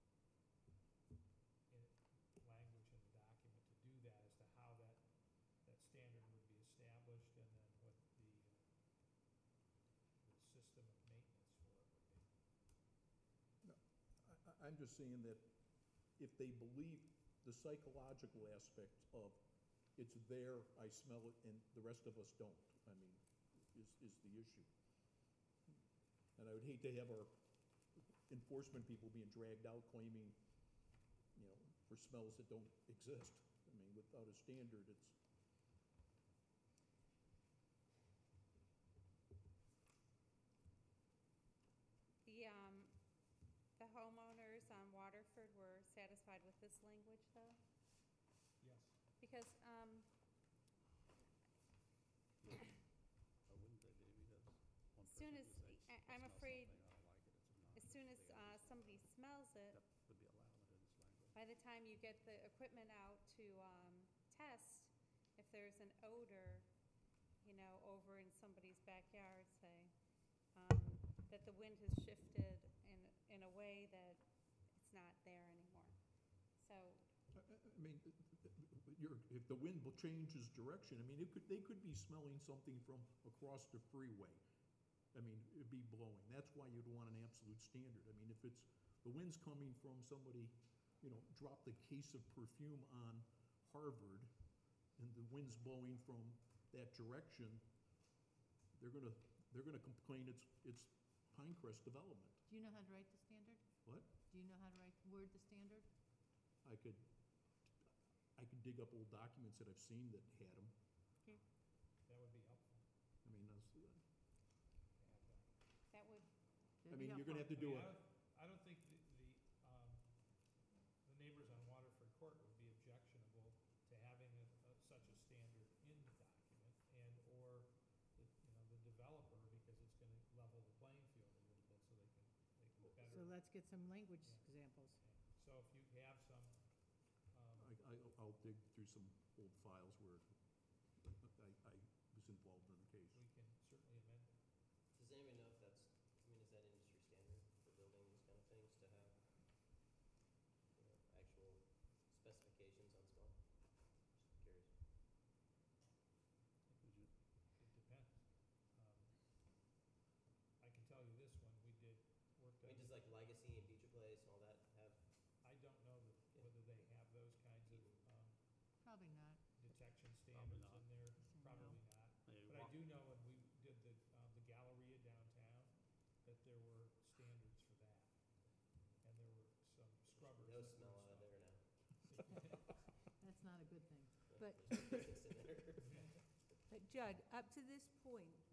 L: in- language in the document to do that, as to how that, that standard would be established, and then what the, uh, the system of maintenance for it would be.
A: I, I- I'm just saying that if they believe the psychological aspect of it's there, I smell it, and the rest of us don't, I mean, is, is the issue. And I would hate to have our enforcement people being dragged out claiming, you know, for smells that don't exist. I mean, without a standard, it's,
B: The, um, the homeowners on Waterford were satisfied with this language, though?
L: Yes.
B: Because, um,
D: Or wouldn't they be, because one
B: as soon
D: person
B: as,
D: could say,
B: I-
D: "I
B: I'm
D: smell
B: afraid,
D: something, I don't like it, it's
B: as
D: obnoxious."
B: soon as,
D: They gotta
B: uh,
D: do
B: somebody smells it,
D: That would be allowed in this language.
B: by the time you get the equipment out to, um, test, if there's an odor, you know, over in somebody's backyard, say, um, that the wind has shifted in, in a way that it's not there anymore. So,
A: I, I I mean, you're, if the wind will changes direction, I mean, it could, they could be smelling something from across the freeway. I mean, it'd be blowing. That's why you'd want an absolute standard. I mean, if it's, the wind's coming from somebody, you know, dropped a case of perfume on Harvard, and the wind's blowing from that direction, they're gonna, they're gonna complain it's, it's Pinecrest development.
C: Do you know how to write the standard?
A: What?
C: Do you know how to write, word the standard?
A: I could, I could dig up old documents that I've seen that had them.
B: okay,
L: That would be helpful
A: I mean, that's, uh,
L: to have that.
B: that would,
A: I mean, you're gonna have to do
L: I
A: a,
L: mean, I don't, I don't think the, the, um, the neighbors on Waterford Court would be objectionable to having a, a, such a standard in the document, and/or the, you know, the developer, because it's gonna level the playing field a little bit, so they can, they can better.
C: So let's get some language
L: Yeah.
C: examples.
L: So if you have some, um,
A: I, I, I'll dig through some old files where I, I was involved in the case.
L: we can certainly amend it.
P: Does anybody know if that's, I mean, is that industry standard for building these kind of things to have, you know, actual specifications on smell? Just curious.
D: Would you,
L: It depends. Um, I can tell you this one, we did work
P: I
L: on.
P: mean, does like Legacy and Beecher Place and all that have,
L: I don't know that,
P: Yeah.
L: whether they have those kinds of, um,
C: Probably not.
L: detection
D: Probably
L: standards
D: not.
L: in there,
C: Say no.
L: probably not.
D: Hey,
L: But I
D: walk-
L: do know when we did the, um, the Galleria downtown, that there were standards for that. And there were some scrubbers.
P: no
L: that were
P: smell out of there now?
C: That's not a good thing.
P: Yeah,
C: But,
P: there's no business in there.
M: But Judd, up to this point,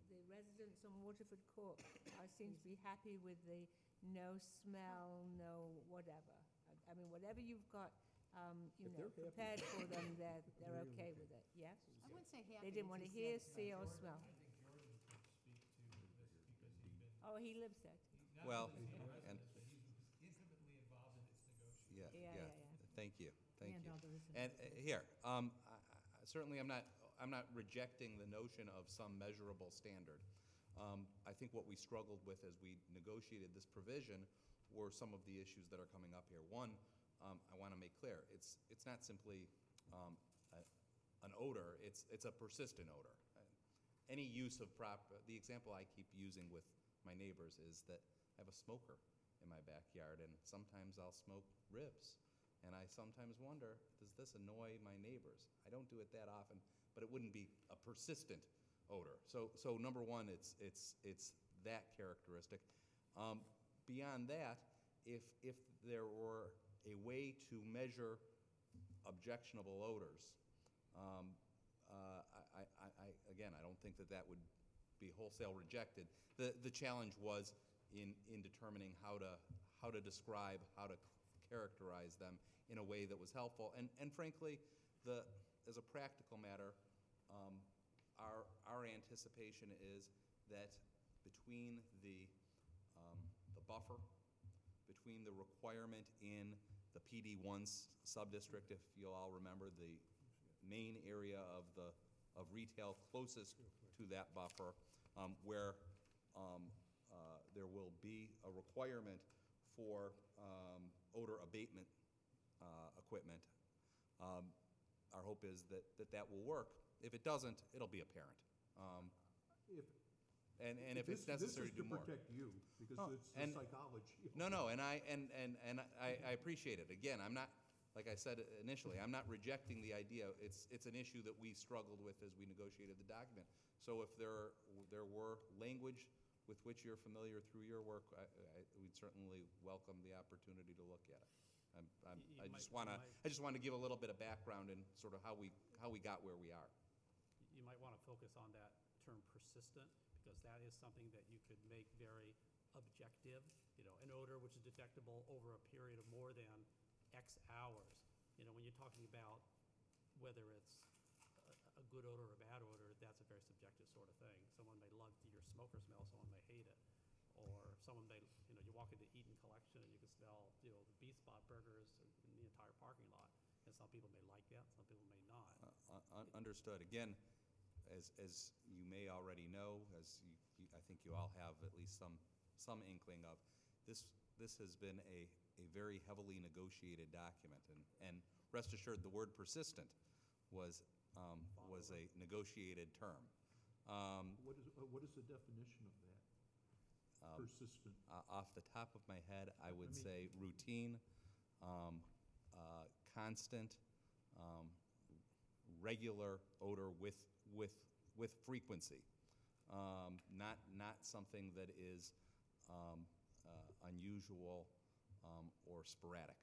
M: the residents on Waterford Court uh, seem to be happy with the no smell, no whatever. I- I mean, whatever you've got, um, you
A: If
M: know,
A: they're happy.
M: prepared for them, they're, they're
A: They're
M: okay
A: okay.
M: with it, yes?
C: I wouldn't say happy.
M: They didn't want to hear, see, or smell.
L: I think Jordan could speak to this because he's been,
M: Oh, he lives there.
L: not
Q: Well,
L: only is he a
Q: and-
L: resident, but he's intimately involved in its negotiation.
Q: Yeah,
M: Yeah,
Q: yeah.
M: yeah, yeah.
Q: Thank you, thank
C: And
Q: you.
C: others.
Q: And uh, here, um, I- I- certainly I'm not, I'm not rejecting the notion of some measurable standard. Um, I think what we struggled with as we negotiated this provision were some of the issues that are coming up here. One, um, I want to make clear, it's, it's not simply um, a- an odor, it's, it's a persistent odor. Uh, Any use of prop, the example I keep using with my neighbors is that I have a smoker in my backyard, and sometimes I'll smoke ribs. And I sometimes wonder, does this annoy my neighbors? I don't do it that often, but it wouldn't be a persistent odor. So, so number one, it's, it's, it's that characteristic. Um, beyond that, if, if there were a way to measure objectionable odors, um, uh, I, I, I, again, I don't think that that would be wholesale rejected. The, the challenge was in, in determining how to, how to describe, how to characterize them in a way that was helpful. And, and frankly, the, as a practical matter, um, our, our anticipation is that between the, um, the buffer, between the requirement in the P D one subdistrict, if you'll all remember, the main area of the, of retail closest to that buffer, um, where um, uh, there will be a requirement for um, odor abatement uh, equipment. Um, Our hope is that, that that will work. If it doesn't, it'll be apparent. Um,
A: If,
Q: And, and if
A: this,
Q: it's necessary to do
A: This is
Q: more.
A: to protect you, because
Q: Oh,
A: it's the
Q: and-
A: psychology.
Q: No, no, and I, and, and, and I, I appreciate it. Again, I'm not, like I said initially, I'm not rejecting the idea. It's, it's an issue that we struggled with as we negotiated the document. So if there, there were language with which you're familiar through your work, I, I, we'd certainly welcome the opportunity to look at it. I'm, I'm,
D: You- you
Q: I
D: might-
Q: just
D: you
Q: wanna,
D: might-
Q: I just wanna give a little bit of background and sort of how we, how we got where we are.
D: You might want to focus on that term persistent, because that is something that you could make very objective. You know, an odor which is detectable over a period of more than X hours. You know, when you're talking about whether it's a, a good odor or a bad odor, that's a very subjective sort of thing. Someone may love your smoker smell, someone may hate it. Or someone may, you know, you walk into Eaton Collection and you can smell, you know, the Beef Spot burgers in in the entire parking lot. And some people may like that, some people may not.
Q: Uh, un- Understood. Again, as, as you may already know, as you, you, I think you all have at least some, some inkling of, this, this has been a, a very heavily negotiated document. And, and rest assured, the word persistent was, um, was a negotiated term. Um,
A: What is, uh, what is the definition of that?
Q: um,
A: Persistent.
Q: uh, Off the top of my head, I would
A: I mean-
Q: say routine, um, uh, constant, um, regular odor with, with, with frequency. Um, not, not something that is um, uh, unusual um, or sporadic.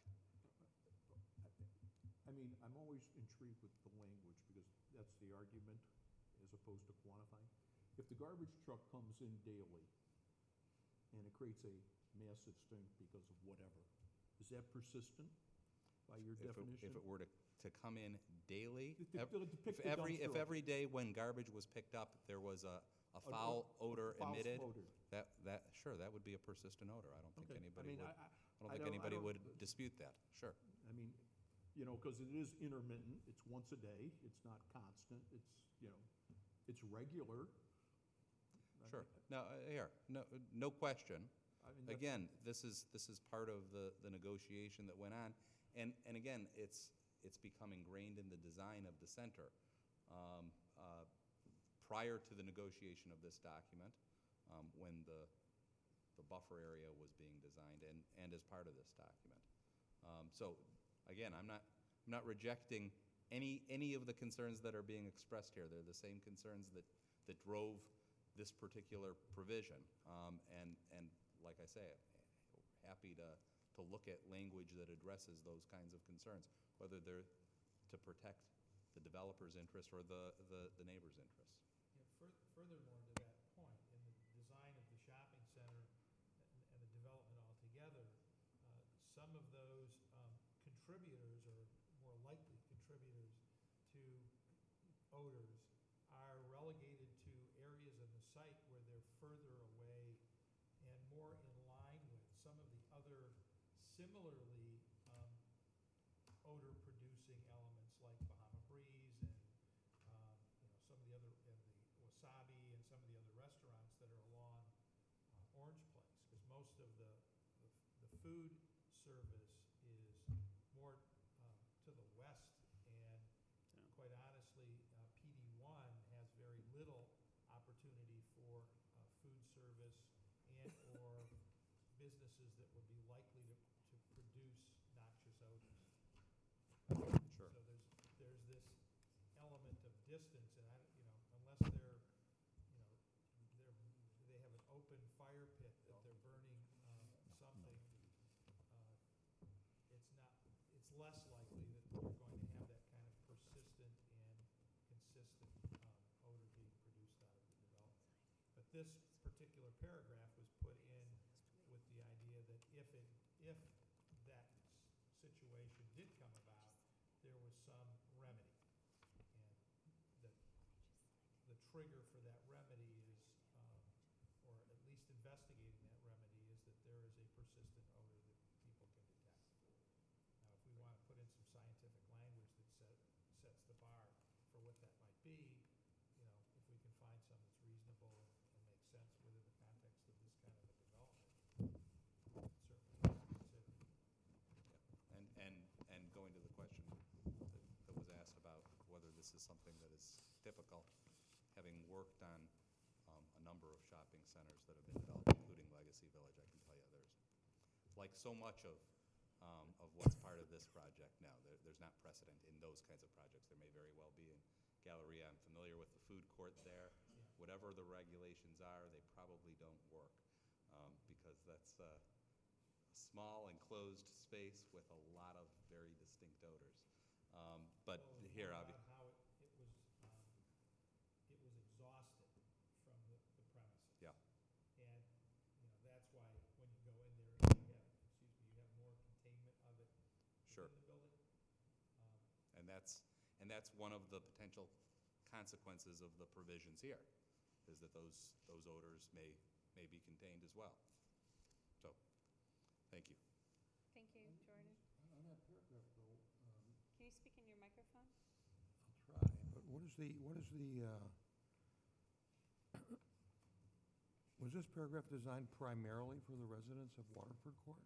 A: I mean, I'm always intrigued with the language, because that's the argument, as opposed to quantifying. If the garbage truck comes in daily, and it creates a massive stink because of whatever, is that persistent by your
Q: If it,
A: definition?
Q: if it were to, to come in daily,
A: To- to-
Q: ev-
A: to pick
Q: if
A: the
Q: every, if
A: dumpster up.
Q: every day when garbage was picked up, there was a, a
A: A- a-
Q: foul
A: a
Q: odor
A: foul
Q: emitted,
A: odor.
Q: that, that, sure, that would be a persistent odor. I don't think
A: Okay. I
Q: anybody
A: mean,
Q: would,
A: I- I-
Q: I don't
A: I
Q: think
A: don't- I
Q: anybody
A: don't-
Q: would dispute that, sure.
A: I mean, you know, because it is intermittent, it's once a day, it's not constant, it's, you know, it's regular. I
Q: Sure.
A: think-
Q: No, uh, here, no, no question.
A: I mean, that's-
Q: Again, this is, this is part of the, the negotiation that went on. And, and again, it's, it's become ingrained in the design of the center. Um, uh, Prior to the negotiation of this document, um, when the, the buffer area was being designed, and, and as part of this document. Um, So, again, I'm not, I'm not rejecting any, any of the concerns that are being expressed here. They're the same concerns that, that drove this particular provision. Um, And, and like I say, happy to, to look at language that addresses those kinds of concerns, whether they're to protect the developer's interest or the, the, the neighbor's interest.
L: Yeah, fur- Furthermore to that point. In the design of the shopping center and and the development altogether, uh, some of those um, contributors, or more likely contributors to odors, are relegated to areas of the site where they're further away and more in line with some of the other similarly um, odor-producing elements like Bahama Breeze and, um, you know, some of the other, and the Wasabi and some of the other restaurants that are along uh, Orange Place, because most of the, the, the food service is more um, to the west, and quite honestly, uh, P D one has very little opportunity for uh, food service and/or businesses that would be likely to, to produce noxious odors.
Q: Sure.
L: So there's, there's this element of distance, and I, you know, unless they're, you know, they're, they have an open fire pit that they're burning um, something, uh, it's not, it's less likely that you're going to have that kind of persistent and consistent um, odor being produced out of the development. But this particular paragraph was put in with the idea that if it, if that s- situation did come about, there was some remedy. And that the trigger for that remedy is, um, or at least investigating that remedy, is that there is a persistent odor that people can detect. Now, if we want to put in some scientific language that set, sets the bar for what that might be, you know, if we can find some that's reasonable and, and makes sense within the context of this kind of a development, certainly consider.
Q: And, and, and going to the question that, that was asked about whether this is something that is difficult, having worked on um, a number of shopping centers that have been developed, including Legacy Village, I can tell you there's, like so much of, um, of what's part of this project now, there, there's not precedent in those kinds of projects. There may very well be in Galleria. I'm familiar with the food court there. Whatever the regulations are, they probably don't work, um, because that's uh, a small enclosed space with a lot of very distinct odors. Um, But
L: Well, it was
Q: here,
L: more
Q: obvi-
L: about how it, it was, um, it was exhausted from the, the premises.
Q: Yeah.
L: And, you know, that's why when you go in there, you have, excuse me, you have more containment of it
Q: Sure.
L: within the building. Um,
Q: And that's, and that's one of the potential consequences of the provisions here, is that those, those odors may, may be contained as well. So, thank you.
B: Thank you, Jordan.
J: On that paragraph, though, um,
B: Can you speak in your microphone?
J: I'll try, but what is the, what is the, uh, was this paragraph designed primarily for the residents of Waterford Court?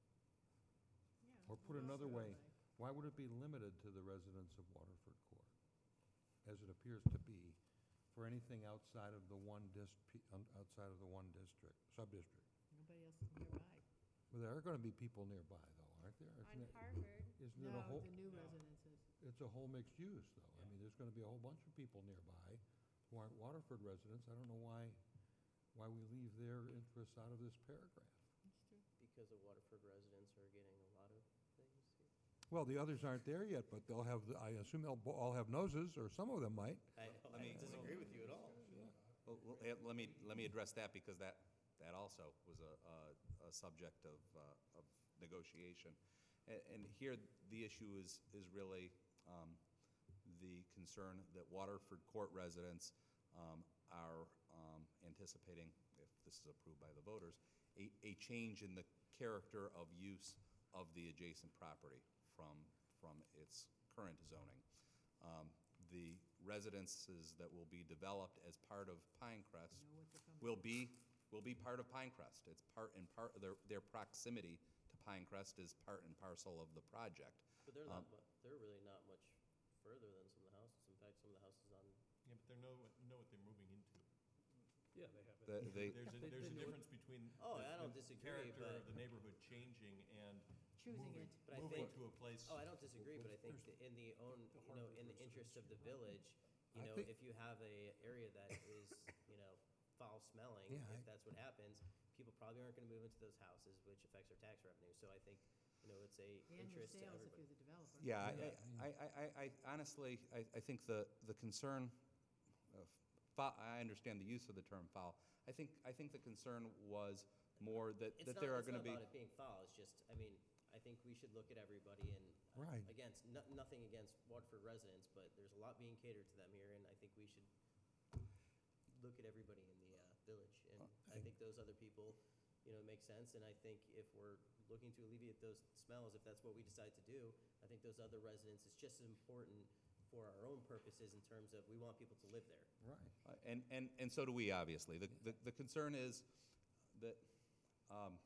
J: Or put another way, why would it be limited to the residents of Waterford Court, as it appears to be, for anything outside of the one dis, outside of the one district, sub-district?
E: Nobody else is nearby.
J: Well, there are gonna be people nearby, though, aren't there?
B: On
J: Isn't it-
B: Harvard,
J: Isn't it a whole?
E: No, the new residences.
J: It's a whole mixed use, though. I mean, there's gonna be a whole bunch of people nearby who aren't Waterford residents. I don't know why, why we leave their interests out of this paragraph.
P: Because the Waterford residents are getting a lot of things here.
J: Well, the others aren't there yet, but they'll have, the- I assume they'll bo- all have noses, or some of them might.
P: I,
Q: Let
P: I
Q: me-
P: disagree with you at all.
Q: Well, l- eh, let me, let me address that, because that, that also was a, a, a subject of, uh, of negotiation. And, and here, the issue is, is really um, the concern that Waterford Court residents um, are um, anticipating, if this is approved by the voters, a, a change in the character of use of the adjacent property from, from its current zoning. Um, The residences that will be developed as part of Pinecrest
E: Know what they're coming
Q: will be, will be part of Pinecrest. It's part and part, their, their proximity to Pinecrest is part and parcel of the project.
P: But they're
Q: Um,
P: not, mu- they're really not much further than some of the houses. In fact, some of the houses on,
O: Yeah, but they know, what- know what they're moving into.
D: Yeah, they have it.
Q: The- they-
O: There's a,
E: They-
O: there's
E: they
O: a
E: know
O: difference between
P: Oh,
O: the-
P: I don't
O: the
P: disagree,
O: character
P: but-
O: of the neighborhood changing and
E: Choosing
O: moving,
E: it.
P: But I
O: moving
P: think-
O: to a place.
P: oh, I don't disagree, but I think
A: There's
P: that in the own,
A: the
P: you know,
A: Harvard
P: in the interest of the village, you
J: I
P: know,
J: think-
P: if you have a area that is, you know, foul smelling,
J: Yeah, I-
P: if that's what happens, people probably aren't gonna move into those houses, which affects our tax revenue. So I think, you know, it's a
E: And your
P: interest to
E: sales if
P: everybody.
E: you're the developer.
Q: Yeah,
J: Yeah.
Q: I, I, I, I, I honestly, I, I think the, the concern, uh, fou- I understand the use of the term foul. I think, I think the concern was more that,
P: It's
Q: that
P: not,
Q: there are
P: it's
Q: going
P: not
Q: to be.
P: about it being foul, it's just, I mean, I think we should look at everybody and, uh,
J: Right.
P: against, no- nothing against Waterford residents, but there's a lot being catered to them here, and I think we should look at everybody in the, uh, village. And I think those other people, you know, make sense, and I think if we're looking to alleviate those smells, if that's what we decide to do, I think those other residents is just as important for our own purposes in terms of, we want people to live there.
J: Right.
Q: Uh, And, and, and so do we, obviously. The, the, the concern is that um,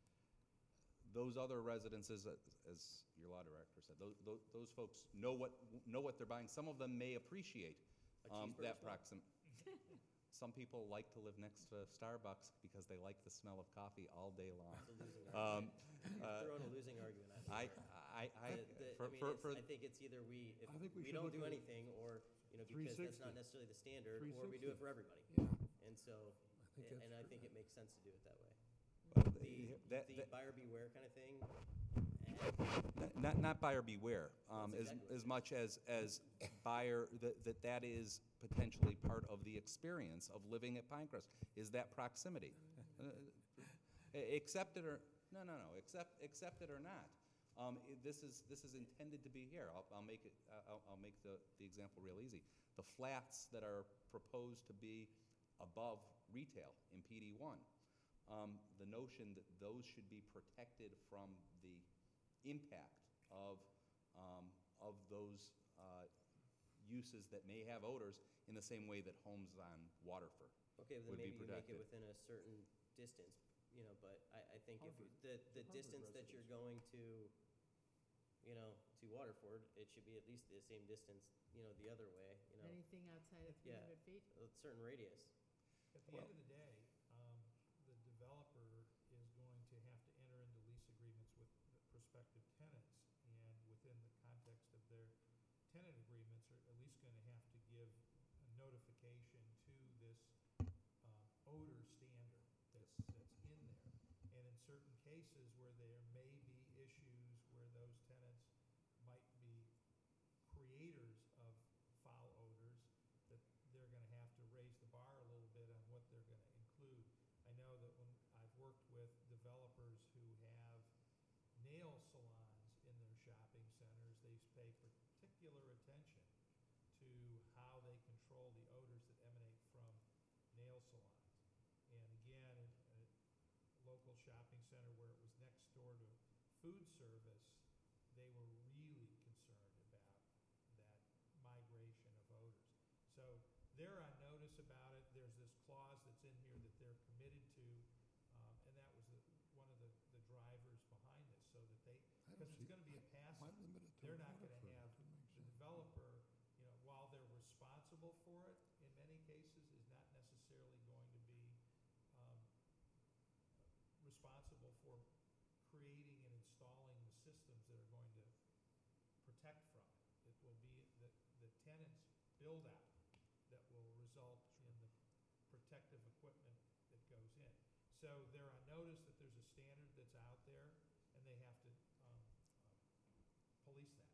Q: those other residences, uh, as your law director said, those, those, those folks know what, know what they're buying. Some of them may appreciate
P: A
Q: um,
P: cheeseburger
Q: that
P: smell?
Q: proxim. Some people like to live next to Starbucks because they like the smell of coffee all day long.
P: It's a losing
Q: Um,
P: argument.
Q: uh,
P: Throwing a losing argument out
Q: I,
P: there.
Q: I, I,
P: The- the-
Q: for,
P: I mean,
Q: for,
P: it's-
Q: for,
P: I think it's either we, if
J: I think we
P: we
J: should
P: don't
J: look
P: do
J: at
P: anything, or, you know, because that's not
J: three sixty.
P: necessarily the standard, or we do it for everybody.
J: Yeah.
P: And so,
J: think that's
P: and I
J: true.
P: think it makes sense to do it that way.
Q: Well,
P: The,
Q: that-
P: the
Q: that-
P: buyer beware kind of thing,
Q: Not, not buyer beware, um,
P: That's
Q: as,
P: exactly what
Q: as much as, as buyer, that, that that is potentially part of the experience of living at Pinecrest, is that proximity. Uh, a- Accept it or, no, no, no, accept, accept it or not. Um, i- this is, this is intended to be here. I'll, I'll make it, uh, I'll, I'll make the, the example real easy. The flats that are proposed to be above retail in P D one, um, the notion that those should be protected from the impact of, um, of those uh, uses that may have odors in the same way that homes on Waterford
P: okay, then
Q: would be
P: maybe you make it
Q: protected.
P: within a certain distance, you know, but I, I think if, you- the, the
J: Harvard
P: distance that you're going to, you know, to Waterford, it should be at least the same distance, you know, the other way, you know,
E: Anything outside of three
P: Yeah.
E: hundred feet?
P: a certain radius.
L: At the end of the day, um, the developer is going to have to enter into lease agreements with the prospective tenants, and within the context of their tenant agreements, are at least gonna have to give a notification to this, um, odor standard that's, that's in there. And in certain cases where there may be issues where those tenants might be creators of foul odors, that they're gonna have to raise the bar a little bit on what they're gonna include. I know that when I've worked with developers who have nail salons in their shopping centers, they pay particular attention to how they control the odors that emanate from nail salons. And again, in a local shopping center where it was next door to food service, they were really concerned about that migration of odors. So they're on notice about it. There's this clause that's in here that they're committed to, um, and that was the, one of the, the drivers behind this, so that they,
J: I
L: because
J: don't
L: it's
J: see-
L: gonna be a
J: Why
L: passive,
J: limit it to
L: they're not gonna
J: Waterford?
L: have,
J: Doesn't make
L: the
J: sense.
L: developer, you know, while they're responsible for it, in many cases, is not necessarily going to be, um, responsible for creating and installing the systems that are going to protect from it. It will be the, the tenant's build-out that will result in the protective equipment that goes in. So they're on notice that there's a standard that's out there, and they have to, um, uh, police that.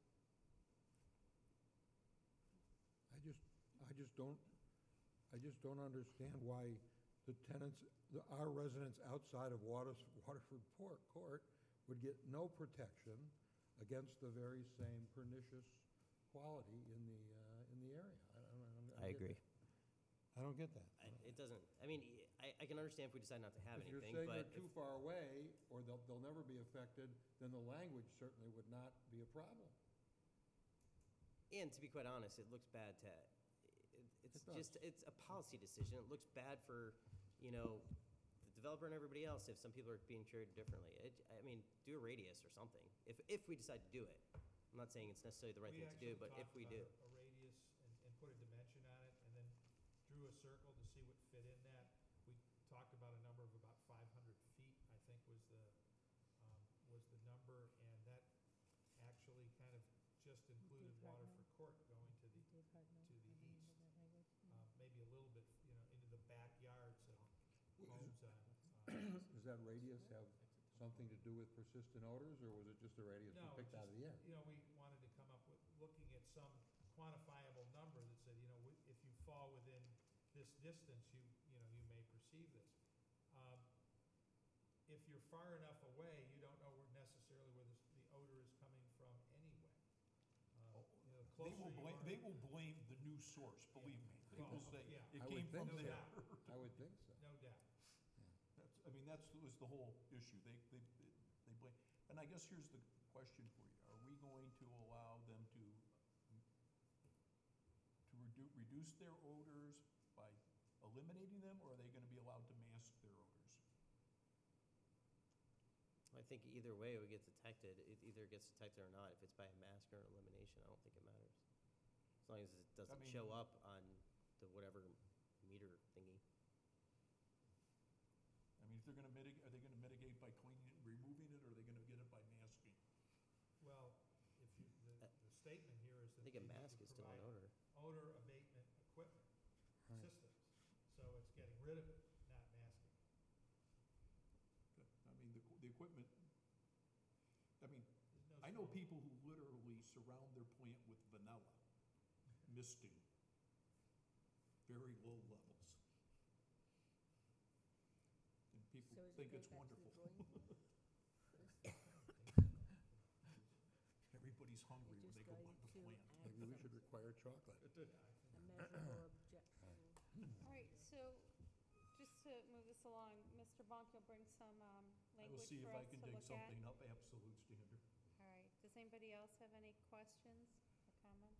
J: I just, I just don't, I just don't understand why the tenants, the, our residents outside of Waters, Waterford Port Court would get no protection against the very same pernicious quality in the, uh, in the area. I don't, I don't.
P: I
J: get
P: agree.
J: that. I don't get that.
P: I, it doesn't, I mean, I, I can understand if we decide not to have
J: If you're
P: anything,
J: saying
P: but
J: they're too
P: if-
J: far away, or they'll, they'll never be affected, then the language certainly would not be a problem.
P: and to be quite honest, it looks bad to, it- it's
J: It does.
P: just, it's a policy decision. It looks bad for, you know, the developer and everybody else if some people are being treated differently. It, I mean, do a radius or something, if, if we decide to do it. I'm not saying it's necessarily the right
L: We
P: thing to do,
L: actually
P: but if
L: talked
P: we
L: about
P: do.
L: A a radius and, and put a dimension on it, and then drew a circle to see what fit in that. We talked about a number of about five hundred feet, I think was the, um, was the number, and that actually kind of just included Waterford Court going to the, to the east. Uh, maybe a little bit, you know, into the backyards of homes on, uh,
J: Does that radius have something to do with persistent odors, or was it just a radius we
L: No,
J: picked out of the air?
L: You know, we wanted to come up with, looking at some quantifiable number that said, you know, wi- if you fall within this this distance, you, you know, you may perceive this. Um, If you're far enough away, you don't know where necessarily where this- the odor is coming from anyway. Uh, you know,
A: They
L: closer
A: will
L: you
A: blame,
L: are-
A: they will blame the new source, believe me. They will
L: Well,
A: say,
L: yeah.
A: it
J: I
A: came
J: would
A: from
J: think
A: there.
J: so. I would think so.
L: No doubt.
A: That's, I mean, that's, was the whole issue. They, they, they blame, and I guess here's the question for you. Are we going to allow them to, to redu- reduce their odors by eliminating them, or are they gonna be allowed to mask their odors?
P: I think either way it would get detected, it either gets detected or not. If it's by a mask or elimination, I don't think it matters. As long as it doesn't
A: mean-
P: show up on the whatever meter thingy.
A: I mean, if they're gonna mitigate, are they gonna mitigate by cleaning it and removing it, or are they gonna get it by masking?
L: Well, if you, the, the statement here is
P: I
L: that
P: think a
L: they need
P: mask
L: to
P: is still an
L: provide
P: odor.
L: odor abatement equipment,
J: Right.
L: systems. So it's getting rid of it, not masking.
A: Good. I mean, the, the equipment, I mean,
L: There's no
A: I know
L: smoke.
A: people who literally surround their plant with vanilla, misting, very low levels. And people
M: So is it
A: think
M: go
A: it's
M: back to the
A: wonderful.
M: drawing board?
A: Everybody's hungry when
M: You're
A: they
M: just
A: go
M: going
A: by the
M: to
A: plant.
M: add
J: Maybe we
M: some-
J: should require chocolate.
M: a measurable objective.
B: All right, so just to move this along, Mister Bonk, you'll bring some um,
A: I will
B: language
A: see if
B: for
A: I
B: us
A: can
B: to
A: dig
B: look at.
A: something up absolute standard.
B: All right, does anybody else have any questions or comments?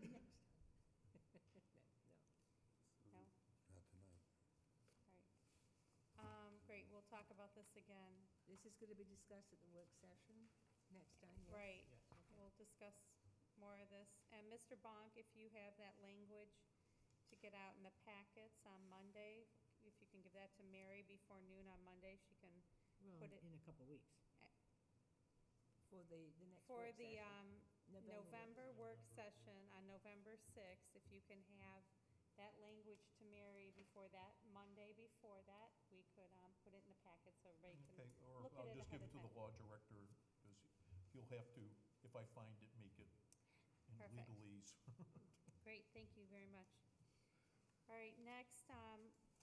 B: No?
J: Not tonight.
B: All right. Um, Great, we'll talk about this again.
M: This is going to be discussed at the work session next time, yes?
B: Right,
M: Okay.
B: we'll discuss more of this. And Mister Bonk, if you have that language to get out in the packets on Monday, if you can give that to Mary before noon on Monday, she can
E: Well,
B: put it
E: in a couple of weeks.
M: For the, the next
B: for
M: work
B: the
M: session.
B: um,
M: November work
B: November work session on November sixth. If you can have that language to Mary before that, Monday before that, we could um, put it in the packet so everybody can
A: Okay, or
B: look at
A: I'll
B: it
A: just give
B: ahead
A: it
B: of
A: to the
B: time.
A: law director, because he'll have to, if I find it, make it in
B: Perfect.
A: legalese.
B: Great, thank you very much. All right, next, um,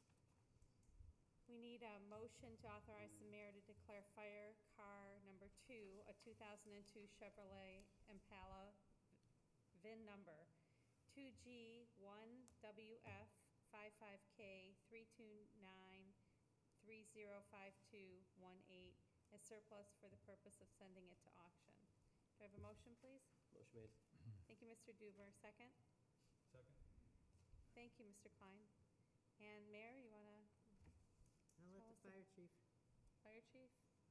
B: we need a motion to authorize the mayor to declare fire car number two, a two thousand two Chevrolet Impala, V I N number two G one W F five five K three two nine three zero five two one eight as surplus for the purpose of sending it to auction. Do I have a motion, please?
P: Motion made.
B: Thank you, Mister Duber. Second?
L: Second?
B: Thank you, Mister Klein. And Mayor, you want to,
E: I'll let the
B: Tell us
E: fire chief.
B: Fire Chief?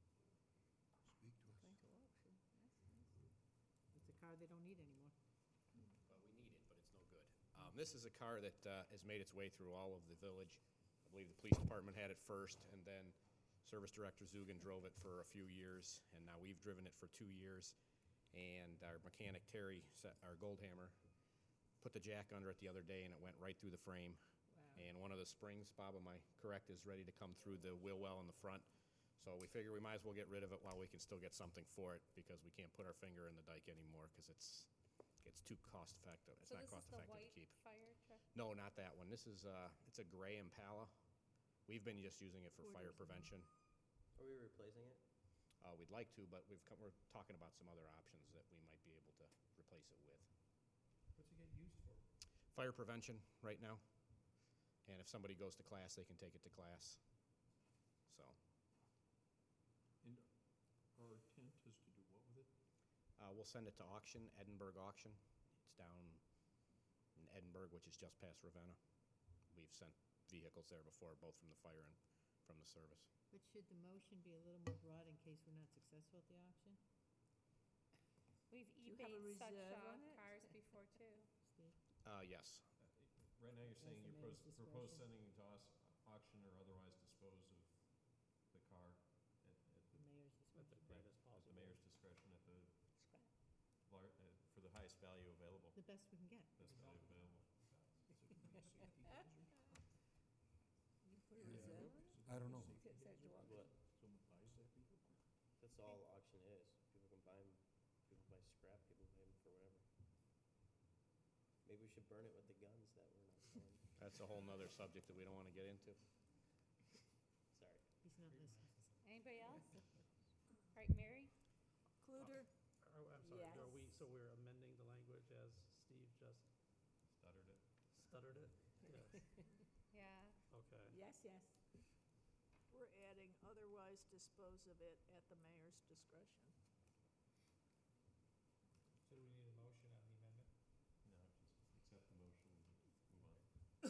J: Speak to us.
M: Going to auction, that's nice.
E: It's a car they don't need anymore.
F: Well, we need it, but it's no good. Um, This is a car that uh, has made its way through all of the village. I believe the police department had it first, and then Service Director Zugan drove it for a few years, and now we've driven it for two years. And our mechanic, Terry, set- our Goldhammer, put the jack under it the other day, and it went right through the frame.
E: Wow.
F: And one of the springs, Bob, am I correct, is ready to come through the wheel well in the front. So we figure we might as well get rid of it while we can still get something for it, because we can't put our finger in the dike anymore, because it's, it's too cost effective. It's
B: So
F: not
B: this is
F: cost
B: the
F: effective to
B: white
F: keep.
B: fire truck?
F: No, not that one. This is, uh, it's a gray Impala. We've been just using it for
E: Four
F: fire
E: years ago.
F: prevention.
P: Are we replacing it?
F: Uh, we'd like to, but we've come, we're talking about some other options that we might be able to replace it with.
L: What's it get used for?
F: Fire prevention right now. And if somebody goes to class, they can take it to class. So,
A: And our intent is to do what with it?
F: uh, we'll send it to auction, Edinburgh Auction. It's down in Edinburgh, which is just past Ravenna. We've sent vehicles there before, both from the fire and from the service.
E: But should the motion be a little more broad in case we're not successful at the auction?
B: We've
M: you have a
B: eBayed such
M: reserve
B: uh,
M: on it?
B: cars before, too.
E: Steve?
F: Uh, yes.
O: Right now, you're saying
E: the
O: you
E: mayor's
O: pros- propose
E: discretion.
O: sending it to us, auction or otherwise dispose of the car at, at
E: The
O: the,
E: mayor's
D: At the
E: discretion.
D: greatest
O: at the
D: possible.
O: mayor's discretion at the,
M: Scrap.
O: lar- uh, for the highest value available,
E: The best we can get.
O: best value available.
A: Is it gonna be a safety hazard?
M: You put a
A: Yeah.
M: reserve on it?
A: Is
J: I don't know.
A: it a
M: Is
A: safety
M: that
A: hazard?
P: What?
A: Someone buys that vehicle?
P: That's all auction is. People can buy them, people buy scrap, people buy them for whatever. Maybe we should burn it with the guns that we're not selling.
F: I That's a whole nother subject that we don't want to get into.
P: Sorry.
E: He's not listening.
B: Anybody else? All right, Mary?
M: Cluter?
D: Oh, I'm sorry, are we,
M: Yes.
D: so we're amending the language as Steve just
O: Stuttered it.
D: stuttered it? Yes,
B: Yeah.
D: okay.
M: Yes, yes.
R: We're adding otherwise dispose of it at the mayor's discretion.
L: So do we need a motion on the amendment?
O: No, just accept the motion and move on.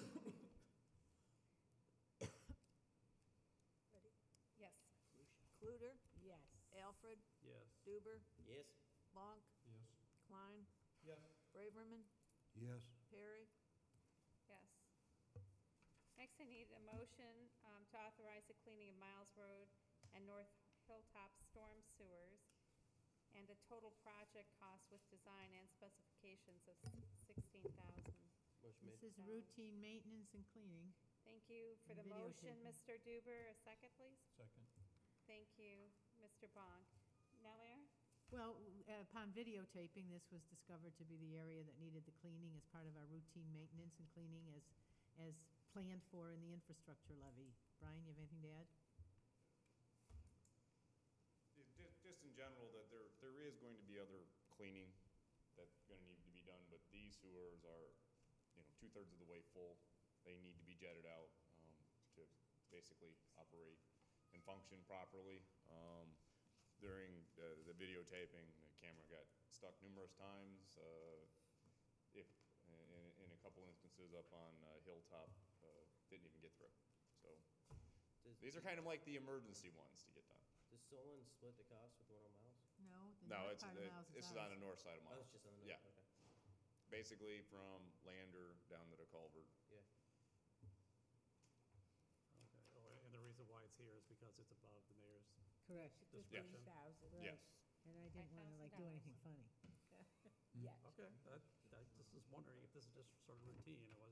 R: Ready?
B: Yes.
R: Cluter?
M: Yes.
R: Alfred?
D: Yes.
R: Duber?
P: Yes?
R: Monk?
L: Yes.
R: Klein?
L: Yes.
R: Braverman?
J: Yes.
R: Perry?
B: Yes. Next, I need a motion um, to authorize the cleaning of Miles Road and North Hilltop storm sewers, and a total project cost with design and specifications of sixteen thousand.
P: Motion made.
E: This is routine maintenance and cleaning.
B: Thank you for
E: And
B: the motion,
E: videotaping.
B: Mister Duber. A second, please.
A: Second.
B: Thank you, Mister Bong. Now, Mayor?
E: Well, uh, upon videotaping, this was discovered to be the area that needed the cleaning as part of our routine maintenance and cleaning as, as planned for in the infrastructure levy. Brian, you have anything to add?
N: Just, just in general, that there, there is going to be other cleaning that's going to need to be done, but these sewers are, you know, two-thirds of the way full. They need to be jetted out um, to basically operate and function properly. Um, During the, the videotaping, the camera got stuck numerous times. Uh, if in, in a couple instances up on uh, Hilltop, uh, didn't even get through. So
P: Does-
N: these are kind of like the emergency ones to get done.
P: Does Solon split the cost with one on Miles?
E: No, the
N: No,
E: north
N: it's
E: part of
N: it,
E: Miles is
N: this is on
E: ours.
N: the north side of
P: Oh,
N: Miles.
P: it's just on the
N: Yeah,
P: north, okay.
N: basically from Lander down to the culvert.
P: Yeah.
D: Okay, oh, and the reason why it's here is because it's above the mayor's
E: Correct.
D: discretion?
M: Fifteen thousand.
N: Yes.
E: And I didn't want to like do
B: $5,000.
E: anything funny.
M: Yes.
D: Okay, that, I just was wondering if this is just sort of routine, or was